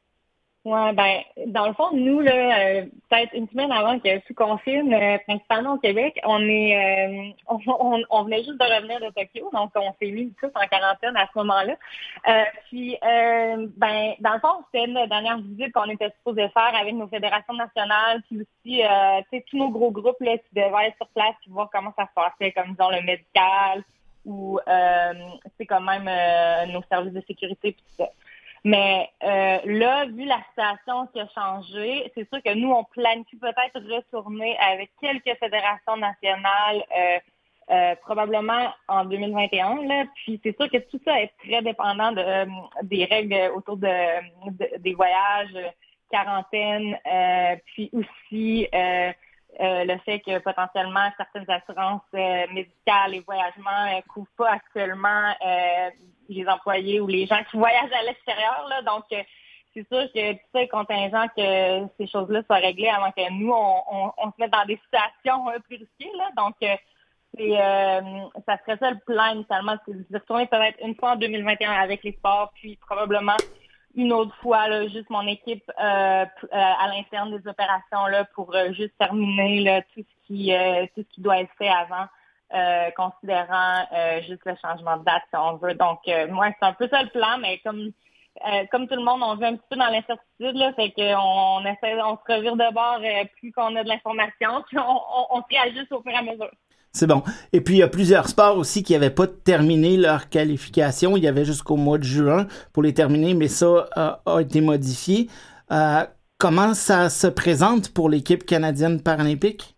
Oui, ben, dans le fond, nous, là, euh, peut-être une semaine avant que tout confine, euh, principalement au Québec, on est euh, on, on, on venait juste de revenir de Tokyo, donc on s'est mis tous en quarantaine à ce moment-là. Euh, puis euh, ben, dans le fond, c'était la dernière visite qu'on était supposé faire avec nos fédérations nationales, puis aussi euh, tu sais, tous nos gros groupes là, qui devaient être sur place puis voir comment ça se passait, comme disons le médical ou euh, c'est quand même euh, nos services de sécurité puis tout ça. Mais euh, là, vu la situation qui a changé, c'est sûr que nous, on planifie peut-être retourner avec quelques fédérations nationales euh, euh, probablement en deux mille vingt et un. Là. Puis c'est sûr que tout ça est très dépendant de, euh, des règles autour de, de des voyages, quarantaine, euh, puis aussi euh, euh, le fait que potentiellement certaines assurances euh, médicales et voyagements ne euh, couvrent pas actuellement euh, les employés ou les gens qui voyagent à l'extérieur. Là. Donc, euh, c'est sûr que tout ça est contingent que ces choses-là soient réglées avant que nous, on, on, on se mette dans des situations euh, plus risquées. Là. Donc, euh, c'est, euh, ça serait ça le plan initialement, c'est de retourner peut-être une fois en deux mille vingt et un avec les sports, puis probablement une autre fois, là, juste mon équipe euh, à l'interne des opérations là, pour euh, juste terminer là, tout ce qui euh, tout ce qui doit être fait avant, euh, considérant euh, juste le changement de date si on veut. Donc, euh, moi, c'est un peu ça le plan, mais comme Euh, comme tout le monde, on vit un petit peu dans l'incertitude, là, fait qu'on on essaie, on se revire de bord euh, plus qu'on a de l'information, puis on, on, on se réajuste au fur et à mesure. C'est bon. Et puis, il y a plusieurs sports aussi qui n'avaient pas terminé leur qualification. Il y avait jusqu'au mois de juin pour les terminer, mais ça euh, a été modifié. Euh, comment ça se présente pour l'équipe canadienne paralympique?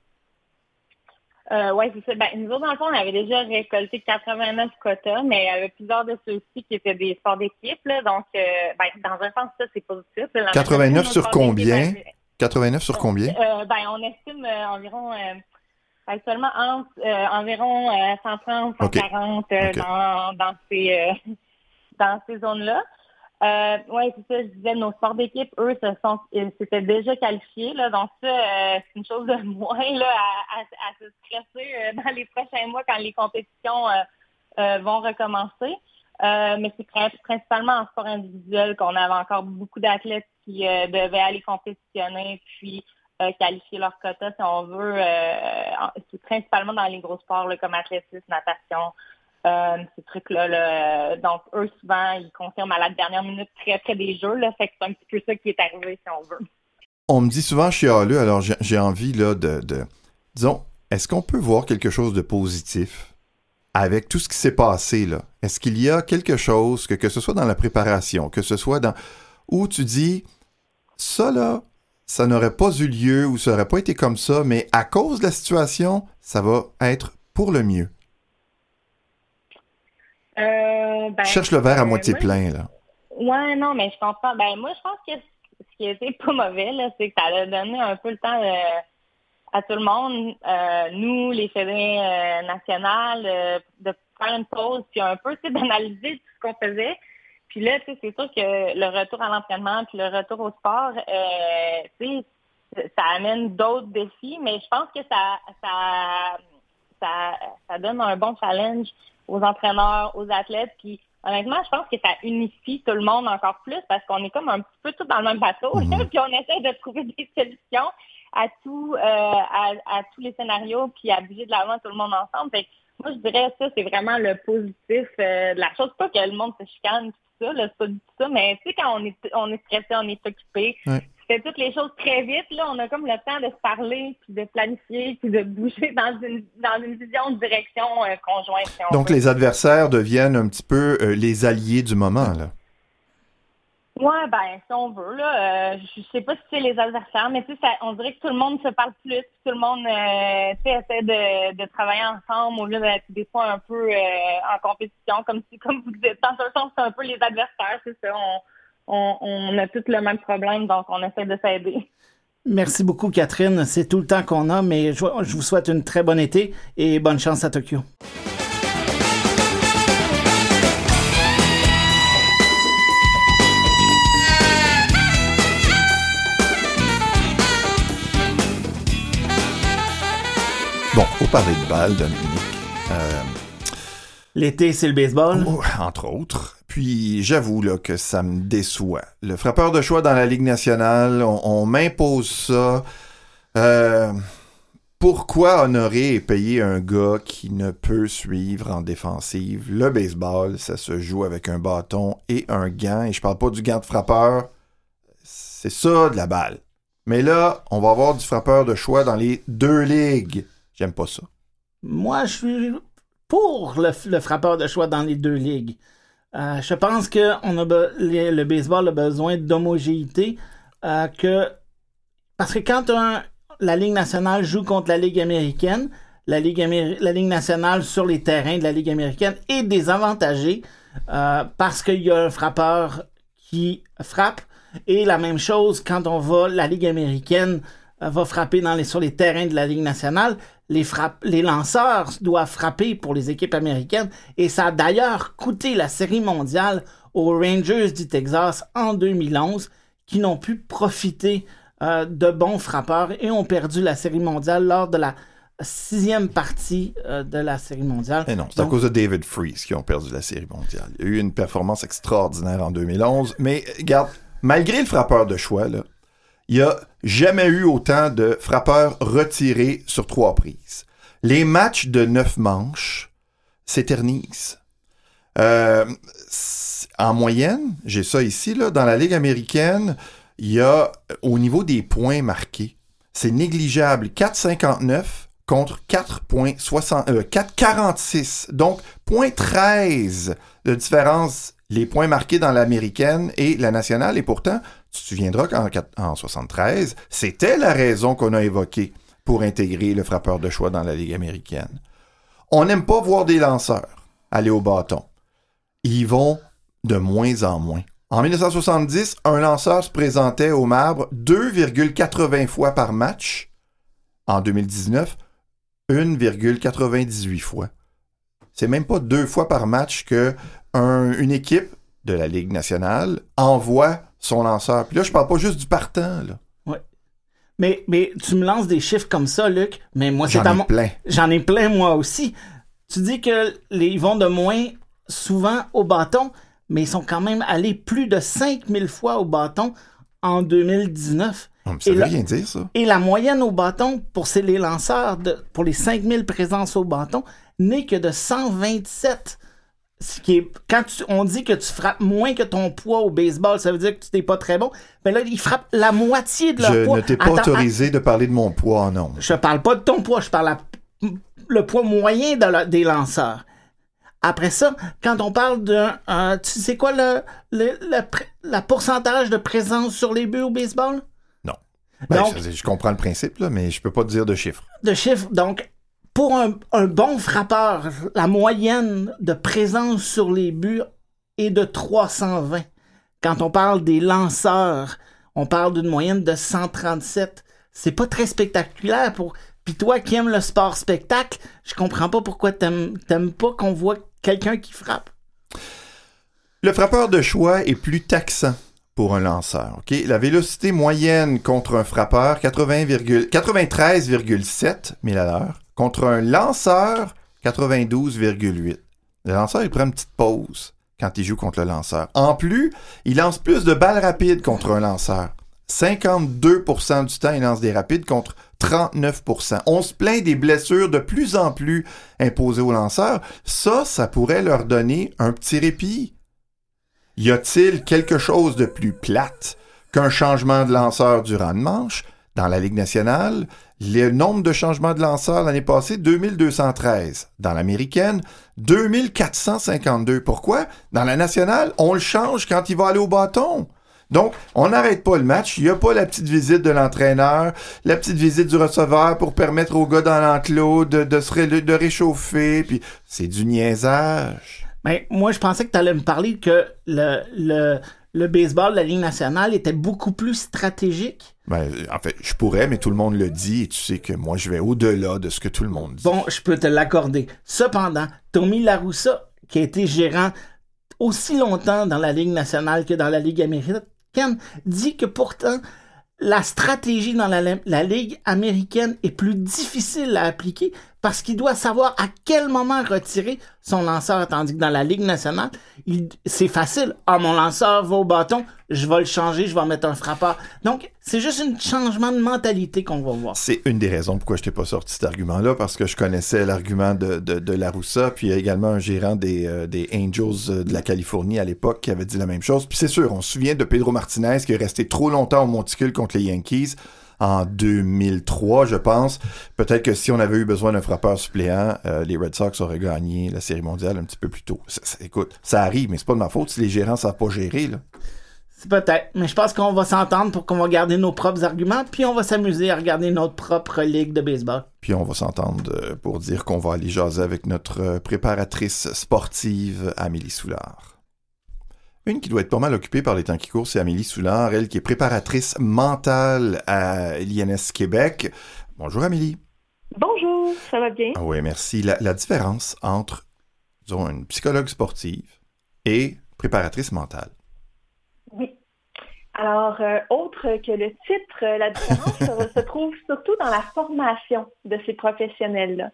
Euh, oui, c'est ça. Ben, nous autres, dans le fond, on avait déjà récolté quatre-vingt-neuf quotas, mais il y avait plusieurs de ceux-ci qui étaient des sports d'équipe. Là, donc, euh, ben, dans un sens, ça, c'est positif. Là, quatre-vingt-neuf sur combien? quatre-vingt-neuf sur combien? Euh, ben, on estime euh, environ... Euh, actuellement, entre, euh, environ euh, cent trente, cent quarante okay. euh, okay. dans, dans ces, euh, dans ces zones-là. Euh, oui, c'est ça, je disais, nos sports d'équipe, eux, se sont, ils s'étaient déjà qualifiés, là, donc ça, euh, c'est une chose de moins là, à, à, à se stresser euh, dans les prochains mois quand les compétitions euh, euh, vont recommencer. Euh, mais c'est principalement en sport individuel qu'on avait encore beaucoup d'athlètes qui euh, devaient aller compétitionner puis euh, qualifier leur quota, si on veut. Euh, c'est principalement dans les gros sports là, comme athlétisme, natation, Euh, ces trucs-là, là. Donc, eux, souvent, ils confirment à la dernière minute très près des jeux, là. Fait que c'est un petit peu ça qui est arrivé, si on veut. On me dit souvent chialeux, alors j'ai, j'ai envie, là, de, de... Disons, est-ce qu'on peut voir quelque chose de positif avec tout ce qui s'est passé, là? Est-ce qu'il y a quelque chose, que, que ce soit dans la préparation, que ce soit dans... où tu dis, ça, là, ça n'aurait pas eu lieu ou ça n'aurait pas été comme ça, mais à cause de la situation, ça va être pour le mieux? Euh, ben, Cherche le verre à euh, moitié moi, plein, là. Ouais, non, mais je comprends. Ben, moi, je pense que ce qui a été pas mauvais, là, c'est que ça a donné un peu le temps euh, à tout le monde, euh, nous, les fédérés euh, nationales, euh, de faire une pause, puis un peu, tu sais, d'analyser tout ce qu'on faisait. Puis là, tu sais, c'est sûr que le retour à l'entraînement, puis le retour au sport, euh, tu sais, ça amène d'autres défis, mais je pense que ça, ça, ça, ça donne un bon challenge aux entraîneurs, aux athlètes, puis honnêtement, je pense que ça unifie tout le monde encore plus parce qu'on est comme un petit peu tous dans le même bateau, mm-hmm. puis on essaie de trouver des solutions à tout, euh, à, à tous les scénarios, puis à bouger de l'avant tout le monde ensemble. Fait que moi, je dirais ça, c'est vraiment le positif euh, de la chose. Pas que le monde se chicane, tout ça, là, c'est pas du tout ça, mais tu sais, quand on est, on est stressé, on est occupé, ouais. Fait toutes les choses très vite, là, on a comme le temps de se parler, puis de planifier, puis de bouger dans une dans une vision de direction euh, conjointe. Si on Donc, veut. Les adversaires deviennent un petit peu euh, les alliés du moment, là. Ouais, ben, si on veut, là, euh, je sais pas si c'est les adversaires, mais tu sais, on dirait que tout le monde se parle plus, puis tout le monde, euh, tu sais, essaie de, de travailler ensemble au lieu d'être des fois un peu euh, en compétition, comme si, comme vous dites, dans un sens, c'est un peu les adversaires, c'est ça, on On, on a tous le même problème, donc on essaie de s'aider. Merci beaucoup, Catherine. C'est tout le temps qu'on a, mais je, je vous souhaite une très bonne été et bonne chance à Tokyo. Bon, faut parler de balle, Dominique. Euh... L'été, c'est le baseball? Oh, entre autres. Puis, j'avoue là que ça me déçoit. Le frappeur de choix dans la Ligue nationale, on, on m'impose ça. Euh, pourquoi honorer et payer un gars qui ne peut suivre en défensive? Le baseball, ça se joue avec un bâton et un gant. Et je parle pas du gant de frappeur. C'est ça, de la balle. Mais là, on va avoir du frappeur de choix dans les deux ligues. J'aime pas ça. Moi, je suis pour le, le frappeur de choix dans les deux ligues. Euh, je pense que on a be- le, le baseball a besoin d'homogénéité. Euh, que, parce que quand un, la Ligue nationale joue contre la Ligue américaine, la Ligue, Améri- la Ligue nationale sur les terrains de la Ligue américaine est désavantagée euh, parce qu'il y a un frappeur qui frappe. Et la même chose quand on va, la Ligue américaine euh, va frapper dans les, sur les terrains de la Ligue nationale. Les, frapp- les lanceurs doivent frapper pour les équipes américaines. Et ça a d'ailleurs coûté la Série mondiale aux Rangers du Texas en deux mille onze qui n'ont pu profiter euh, de bons frappeurs et ont perdu la Série mondiale lors de la sixième partie euh, de la Série mondiale. Et non, c'est Donc, à cause de David Freese qu'ils ont perdu la Série mondiale. Il y a eu une performance extraordinaire en deux mille onze. Mais regarde, malgré le frappeur de choix, là, il n'y a jamais eu autant de frappeurs retirés sur trois prises. Les matchs de neuf manches s'éternisent. Euh, en moyenne, j'ai ça ici, là, dans la Ligue américaine, il y a, au niveau des points marqués, c'est négligeable. quatre virgule cinquante-neuf contre quatre virgule quarante-six. Donc, zéro virgule treize de différence, les points marqués dans l'américaine et la nationale. Et pourtant, tu te souviendras qu'en en soixante-treize, c'était la raison qu'on a évoquée pour intégrer le frappeur de choix dans la Ligue américaine. On n'aime pas voir des lanceurs aller au bâton. Ils vont de moins en moins. En dix-neuf cent soixante-dix, un lanceur se présentait au marbre deux virgule quatre-vingts fois par match. En deux mille dix-neuf, un virgule quatre-vingt-dix-huit fois. C'est même pas deux fois par match que un, une équipe de la Ligue nationale envoie son lanceur. Puis là, je parle pas juste du partant, là. Oui. Mais, mais tu me lances des chiffres comme ça, Luc, mais moi, c'est J'en à ai mon... plein. J'en ai plein, moi aussi. Tu dis que les, ils vont de moins souvent au bâton, mais ils sont quand même allés plus de cinq mille fois au bâton en deux mille dix-neuf. Non, mais ça et veut la, rien dire, ça. Et la moyenne au bâton pour ces, les lanceurs, de, pour les cinq mille présences au bâton, n'est que de cent vingt-sept. Ce qui est, quand tu, on dit que tu frappes moins que ton poids au baseball, ça veut dire que tu n'es pas très bon. Mais là, ils frappent la moitié de leur je poids. Je ne t'ai pas Attends, autorisé de parler de mon poids, non. Je parle pas de ton poids, je parle à, le poids moyen de la, des lanceurs. Après ça, quand on parle de... Euh, tu sais quoi le, le, le, le pourcentage de présence sur les buts au baseball? Non. Ben, donc, je, je comprends le principe, là, mais je peux pas te dire de chiffres. De chiffres, donc... Pour un, un bon frappeur, la moyenne de présence sur les buts est de trois cent vingt. Quand on parle des lanceurs, on parle d'une moyenne de cent trente-sept. C'est pas très spectaculaire pour... Puis toi qui aimes le sport spectacle, je comprends pas pourquoi t'aimes, t'aimes pas qu'on voit quelqu'un qui frappe. Le frappeur de choix est plus taxant pour un lanceur. Okay? La vélocité moyenne contre un frappeur, quatre-vingts, quatre-vingt-treize virgule sept milles à l'heure. Contre un lanceur, quatre-vingt-douze virgule huit. Le lanceur, il prend une petite pause quand il joue contre le lanceur. En plus, il lance plus de balles rapides contre un lanceur. cinquante-deux pour cent du temps, il lance des rapides contre trente-neuf pour cent. On se plaint des blessures de plus en plus imposées aux lanceurs. Ça, ça pourrait leur donner un petit répit. Y a-t-il quelque chose de plus plate qu'un changement de lanceur durant une manche? Dans la Ligue nationale, le nombre de changements de lanceurs l'année passée, deux mille deux cent treize. Dans l'américaine, deux mille quatre cent cinquante-deux. Pourquoi? Dans la nationale, on le change quand il va aller au bâton. Donc, on n'arrête pas le match. Il n'y a pas la petite visite de l'entraîneur, la petite visite du receveur pour permettre aux gars dans l'enclos de, de se ré, de réchauffer. Puis, c'est du niaisage. Mais moi, je pensais que tu allais me parler que le... le... le baseball de la Ligue nationale était beaucoup plus stratégique. Ben, en fait, je pourrais, mais tout le monde le dit et tu sais que moi, je vais au-delà de ce que tout le monde dit. Bon, je peux te l'accorder. Cependant, Tommy La Russa, qui a été gérant aussi longtemps dans la Ligue nationale que dans la Ligue américaine, dit que pourtant, la stratégie dans la, la Ligue américaine est plus difficile à appliquer parce qu'il doit savoir à quel moment retirer son lanceur, tandis que dans la Ligue nationale, il, c'est facile. Ah, mon lanceur va au bâton, je vais le changer, je vais mettre un frappeur. Donc, c'est juste un changement de mentalité qu'on va voir. C'est une des raisons pourquoi je t'ai pas sorti cet argument-là, parce que je connaissais l'argument de, de, de La Russa, puis il y a également un gérant des, euh, des Angels de la Californie à l'époque qui avait dit la même chose. Puis c'est sûr, on se souvient de Pedro Martinez qui est resté trop longtemps au monticule contre les Yankees. En deux mille trois, je pense. Peut-être que si on avait eu besoin d'un frappeur suppléant, euh, les Red Sox auraient gagné la Série mondiale un petit peu plus tôt. Ça, ça, écoute, ça arrive, mais c'est pas de ma faute si les gérants savent pas gérer, là. C'est peut-être, mais je pense qu'on va s'entendre pour qu'on va garder nos propres arguments, puis on va s'amuser à regarder notre propre ligue de baseball. Puis on va s'entendre pour dire qu'on va aller jaser avec notre préparatrice sportive, Amélie Soulard. Une qui doit être pas mal occupée par les temps qui courent, c'est Amélie Soulard, elle qui est préparatrice mentale à l'I N S Québec. Bonjour Amélie. Bonjour, ça va bien? Ah oui, merci. La, la différence entre, disons, une psychologue sportive et préparatrice mentale. Oui. Alors, euh, autre que le titre, la différence se, se trouve surtout dans la formation de ces professionnels-là.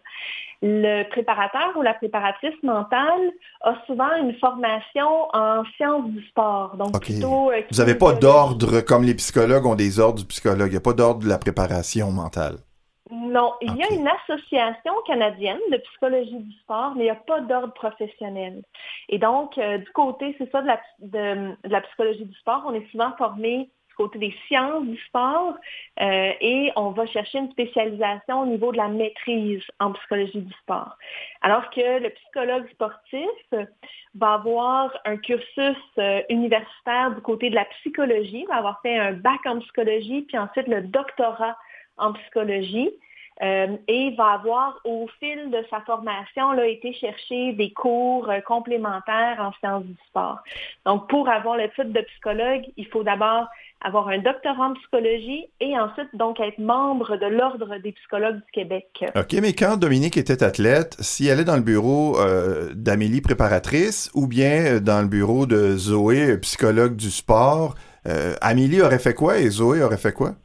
Le préparateur ou la préparatrice mentale a souvent une formation en sciences du sport. Donc, okay. plutôt... Euh, Vous n'avez pas d'ordre comme les psychologues ont des ordres du psychologue. Il n'y a pas d'ordre de la préparation mentale. Non, il okay. y a une association canadienne de psychologie du sport, mais il n'y a pas d'ordre professionnel. Et donc, euh, du côté, c'est ça, de la, de, de la psychologie du sport, on est souvent formé du côté des sciences du sport euh, et on va chercher une spécialisation au niveau de la maîtrise en psychologie du sport. Alors que le psychologue sportif va avoir un cursus euh, universitaire du côté de la psychologie, va avoir fait un bac en psychologie, puis ensuite le doctorat en psychologie euh, et va avoir, au fil de sa formation, là, été chercher des cours euh, complémentaires en sciences du sport. Donc, pour avoir le titre de psychologue, il faut d'abord avoir un doctorat en psychologie et ensuite, donc, être membre de l'Ordre des psychologues du Québec. OK, mais quand Dominique était athlète, si elle est dans le bureau euh, d'Amélie préparatrice ou bien dans le bureau de Zoé, psychologue du sport, euh, Amélie aurait fait quoi et Zoé aurait fait quoi?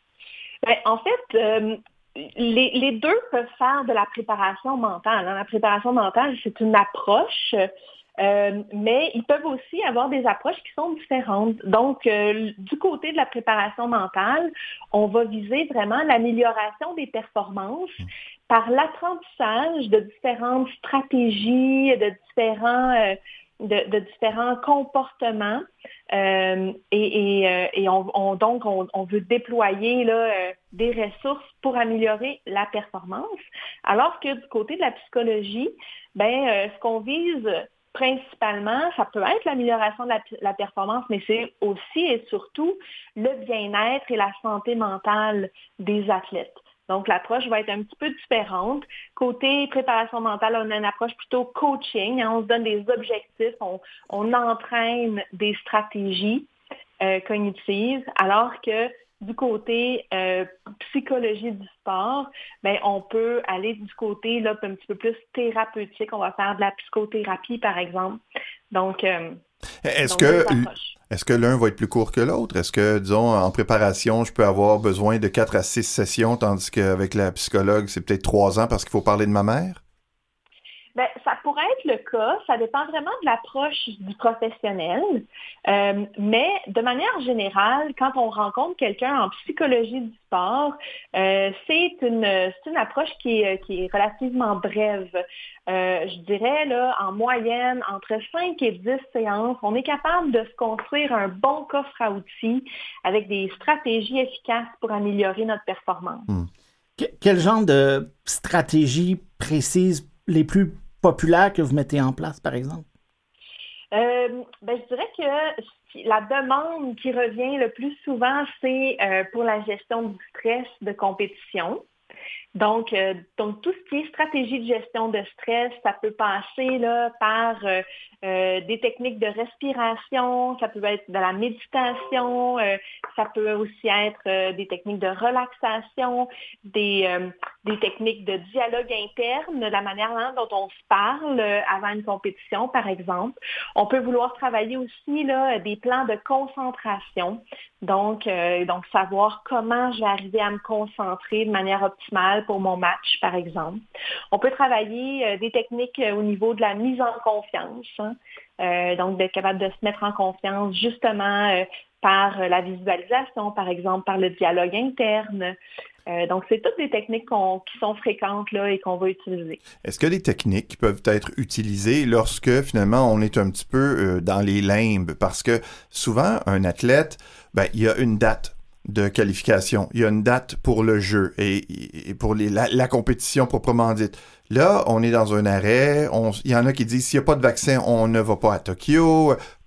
Bien, en fait, euh, les, les deux peuvent faire de la préparation mentale. Hein. La préparation mentale, c'est une approche, euh, mais ils peuvent aussi avoir des approches qui sont différentes. Donc, euh, du côté de la préparation mentale, on va viser vraiment l'amélioration des performances par l'apprentissage de différentes stratégies, de différents... Euh, De, de différents comportements euh, et, et, euh, et on, on, donc on, on veut déployer là, euh, des ressources pour améliorer la performance, alors que du côté de la psychologie, ben euh, ce qu'on vise principalement, ça peut être l'amélioration de la, la performance, mais c'est aussi et surtout le bien-être et la santé mentale des athlètes. Donc, l'approche va être un petit peu différente. Côté préparation mentale, on a une approche plutôt coaching. Hein, on se donne des objectifs, on, on entraîne des stratégies euh, cognitives, alors que du côté euh, psychologie du sport, ben, on peut aller du côté là, un petit peu plus thérapeutique. On va faire de la psychothérapie, par exemple. Donc, euh, Est-ce donc, que, est-ce que l'un va être plus court que l'autre? Est-ce que, disons, en préparation, je peux avoir besoin de quatre à six sessions, tandis qu'avec la psychologue, c'est peut-être trois ans parce qu'il faut parler de ma mère? Bien, ça pourrait être le cas. Ça dépend vraiment de l'approche du professionnel. Euh, mais de manière générale, quand on rencontre quelqu'un en psychologie du sport, euh, c'est une, c'est une approche qui est, qui est relativement brève. Euh, je dirais, là, en moyenne, entre cinq et dix séances, on est capable de se construire un bon coffre à outils avec des stratégies efficaces pour améliorer notre performance. Hmm. Que- quel genre de stratégies précises les plus populaires que vous mettez en place, par exemple? Euh, ben, je dirais que la demande qui revient le plus souvent, c'est euh, pour la gestion du stress de compétition. Donc, euh, donc, tout ce qui est stratégie de gestion de stress, ça peut passer là, par euh, euh, des techniques de respiration, ça peut être de la méditation, euh, ça peut aussi être euh, des techniques de relaxation, des, euh, des techniques de dialogue interne, la manière hein, dont on se parle euh, avant une compétition, par exemple. On peut vouloir travailler aussi là, des plans de concentration, donc, euh, donc savoir comment je vais arriver à me concentrer de manière optimale pour mon match, par exemple. On peut travailler euh, des techniques euh, au niveau de la mise en confiance, hein, euh, donc d'être capable de se mettre en confiance justement euh, par euh, la visualisation, par exemple, par le dialogue interne. Euh, donc, c'est toutes des techniques qu'on, qui sont fréquentes là, et qu'on va utiliser. Est-ce que les techniques peuvent être utilisées lorsque, finalement, on est un petit peu euh, dans les limbes? Parce que souvent, un athlète, ben, il y a une date de qualification. Il y a une date pour le jeu et, et pour les, la, la compétition proprement dite. Là, on est dans un arrêt. On, il y en a qui disent, s'il n'y a pas de vaccin, on ne va pas à Tokyo.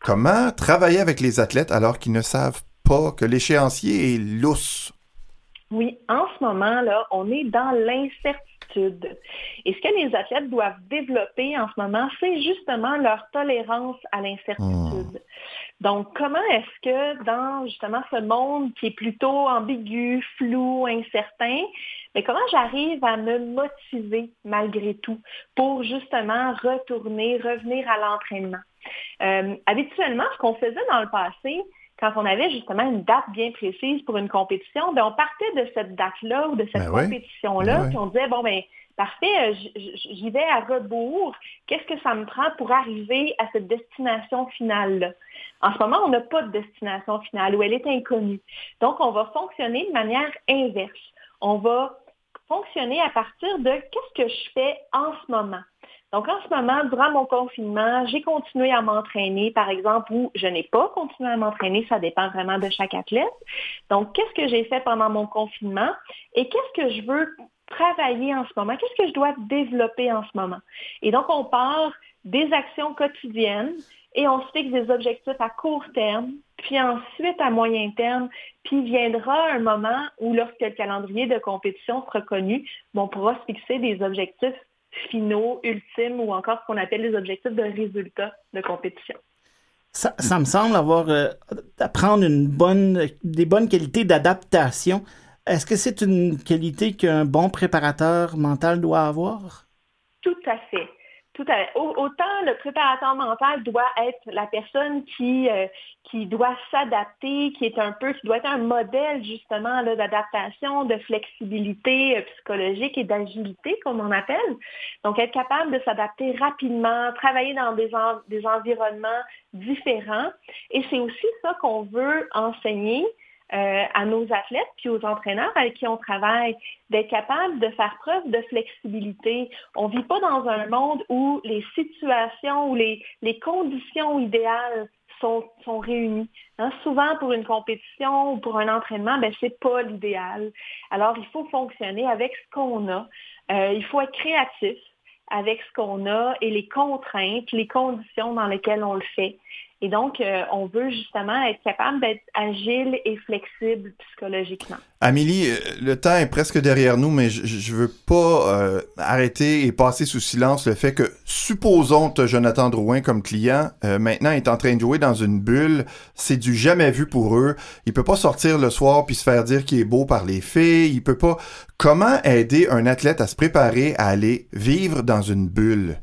Comment travailler avec les athlètes alors qu'ils ne savent pas que l'échéancier est lousse? Oui, en ce moment, là, on est dans l'incertitude. Et ce que les athlètes doivent développer en ce moment, c'est justement leur tolérance à l'incertitude. Mmh. Donc, comment est-ce que dans justement ce monde qui est plutôt ambigu, flou, incertain, mais comment j'arrive à me motiver malgré tout pour justement retourner, revenir à l'entraînement? Euh, habituellement, ce qu'on faisait dans le passé, quand on avait justement une date bien précise pour une compétition, ben on partait de cette date-là ou de cette ben compétition-là, oui. Puis on disait, bon, ben parfait, j'y vais à rebours. Qu'est-ce que ça me prend pour arriver à cette destination finale-là? En ce moment, on n'a pas de destination finale ou elle est inconnue. Donc, on va fonctionner de manière inverse. On va fonctionner à partir de qu'est-ce que je fais en ce moment. Donc, en ce moment, durant mon confinement, j'ai continué à m'entraîner, par exemple, ou je n'ai pas continué à m'entraîner, ça dépend vraiment de chaque athlète. Donc, qu'est-ce que j'ai fait pendant mon confinement et qu'est-ce que je veux travailler en ce moment? Qu'est-ce que je dois développer en ce moment? Et donc, on part des actions quotidiennes et on se fixe des objectifs à court terme, puis ensuite à moyen terme, puis viendra un moment où, lorsque le calendrier de compétition sera connu, on pourra se fixer des objectifs finaux, ultimes, ou encore ce qu'on appelle les objectifs de résultats de compétition. Ça, ça me semble avoir euh, apprendre une bonne, des bonnes qualités d'adaptation. Est-ce que c'est une qualité qu'un bon préparateur mental doit avoir? Tout à fait. Tout à fait. Autant le préparateur mental doit être la personne qui, euh, qui doit s'adapter, qui est un peu, qui doit être un modèle justement là, d'adaptation, de flexibilité euh, psychologique et d'agilité, comme on appelle. Donc, être capable de s'adapter rapidement, travailler dans des, en, des environnements différents. Et c'est aussi ça qu'on veut enseigner Euh, à nos athlètes puis aux entraîneurs avec qui on travaille, d'être capable de faire preuve de flexibilité. On ne vit pas dans un monde où les situations ou les, les conditions idéales sont, sont réunies. Hein, souvent, pour une compétition ou pour un entraînement, ben, ce n'est pas l'idéal. Alors, il faut fonctionner avec ce qu'on a. Euh, il faut être créatif avec ce qu'on a et les contraintes, les conditions dans lesquelles on le fait. Et donc, euh, on veut justement être capable d'être agile et flexible psychologiquement. Amélie, le temps est presque derrière nous, mais je, je veux pas euh, arrêter et passer sous silence le fait que, supposons que Jonathan Drouin comme client, euh, maintenant est en train de jouer dans une bulle, c'est du jamais vu pour eux. Il peut pas sortir le soir puis se faire dire qu'il est beau par les filles. Il peut pas. Comment aider un athlète à se préparer à aller vivre dans une bulle?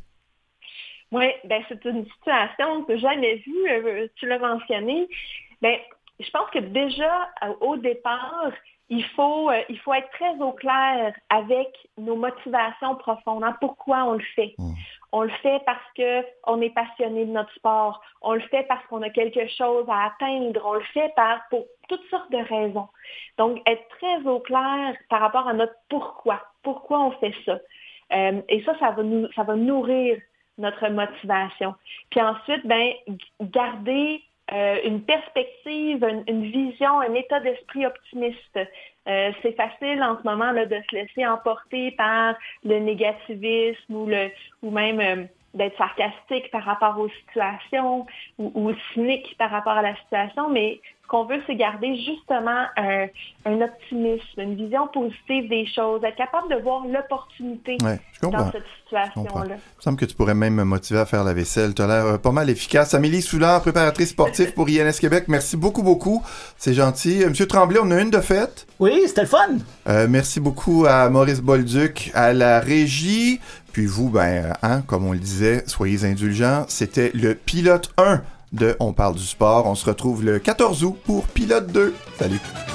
Oui, ben c'est une situation que j'ai jamais vue, euh, tu l'as mentionné. Ben, je pense que déjà, euh, au départ, il faut, euh, il faut être très au clair avec nos motivations profondes. Hein, pourquoi on le fait? Mmh. On le fait parce qu'on est passionné de notre sport. On le fait parce qu'on a quelque chose à atteindre. On le fait par, pour toutes sortes de raisons. Donc, être très au clair par rapport à notre pourquoi. Pourquoi on fait ça? Euh, et ça, ça va, nous, ça va nourrir notre motivation. Puis ensuite, ben, garder euh, une perspective, une, une vision, un état d'esprit optimiste. Euh, c'est facile en ce moment là, de se laisser emporter par le négativisme ou, le, ou même euh, d'être sarcastique par rapport aux situations ou, ou cynique par rapport à la situation, mais ce qu'on veut, c'est garder justement un, un optimisme, une vision positive des choses, être capable de voir l'opportunité ouais, dans cette situation-là. Il me semble que tu pourrais même me motiver à faire la vaisselle. Tu as l'air euh, pas mal efficace. Amélie Soulard, préparatrice sportive pour I N S Québec, merci beaucoup, beaucoup. C'est gentil. Monsieur Tremblay, on a une de fête? Oui, c'était le fun. Euh, merci beaucoup à Maurice Bolduc, à la régie. Puis vous, ben, hein, comme on le disait, soyez indulgents. C'était le pilote un de On parle du sport. On se retrouve le quatorze août pour pilote deux. Salut.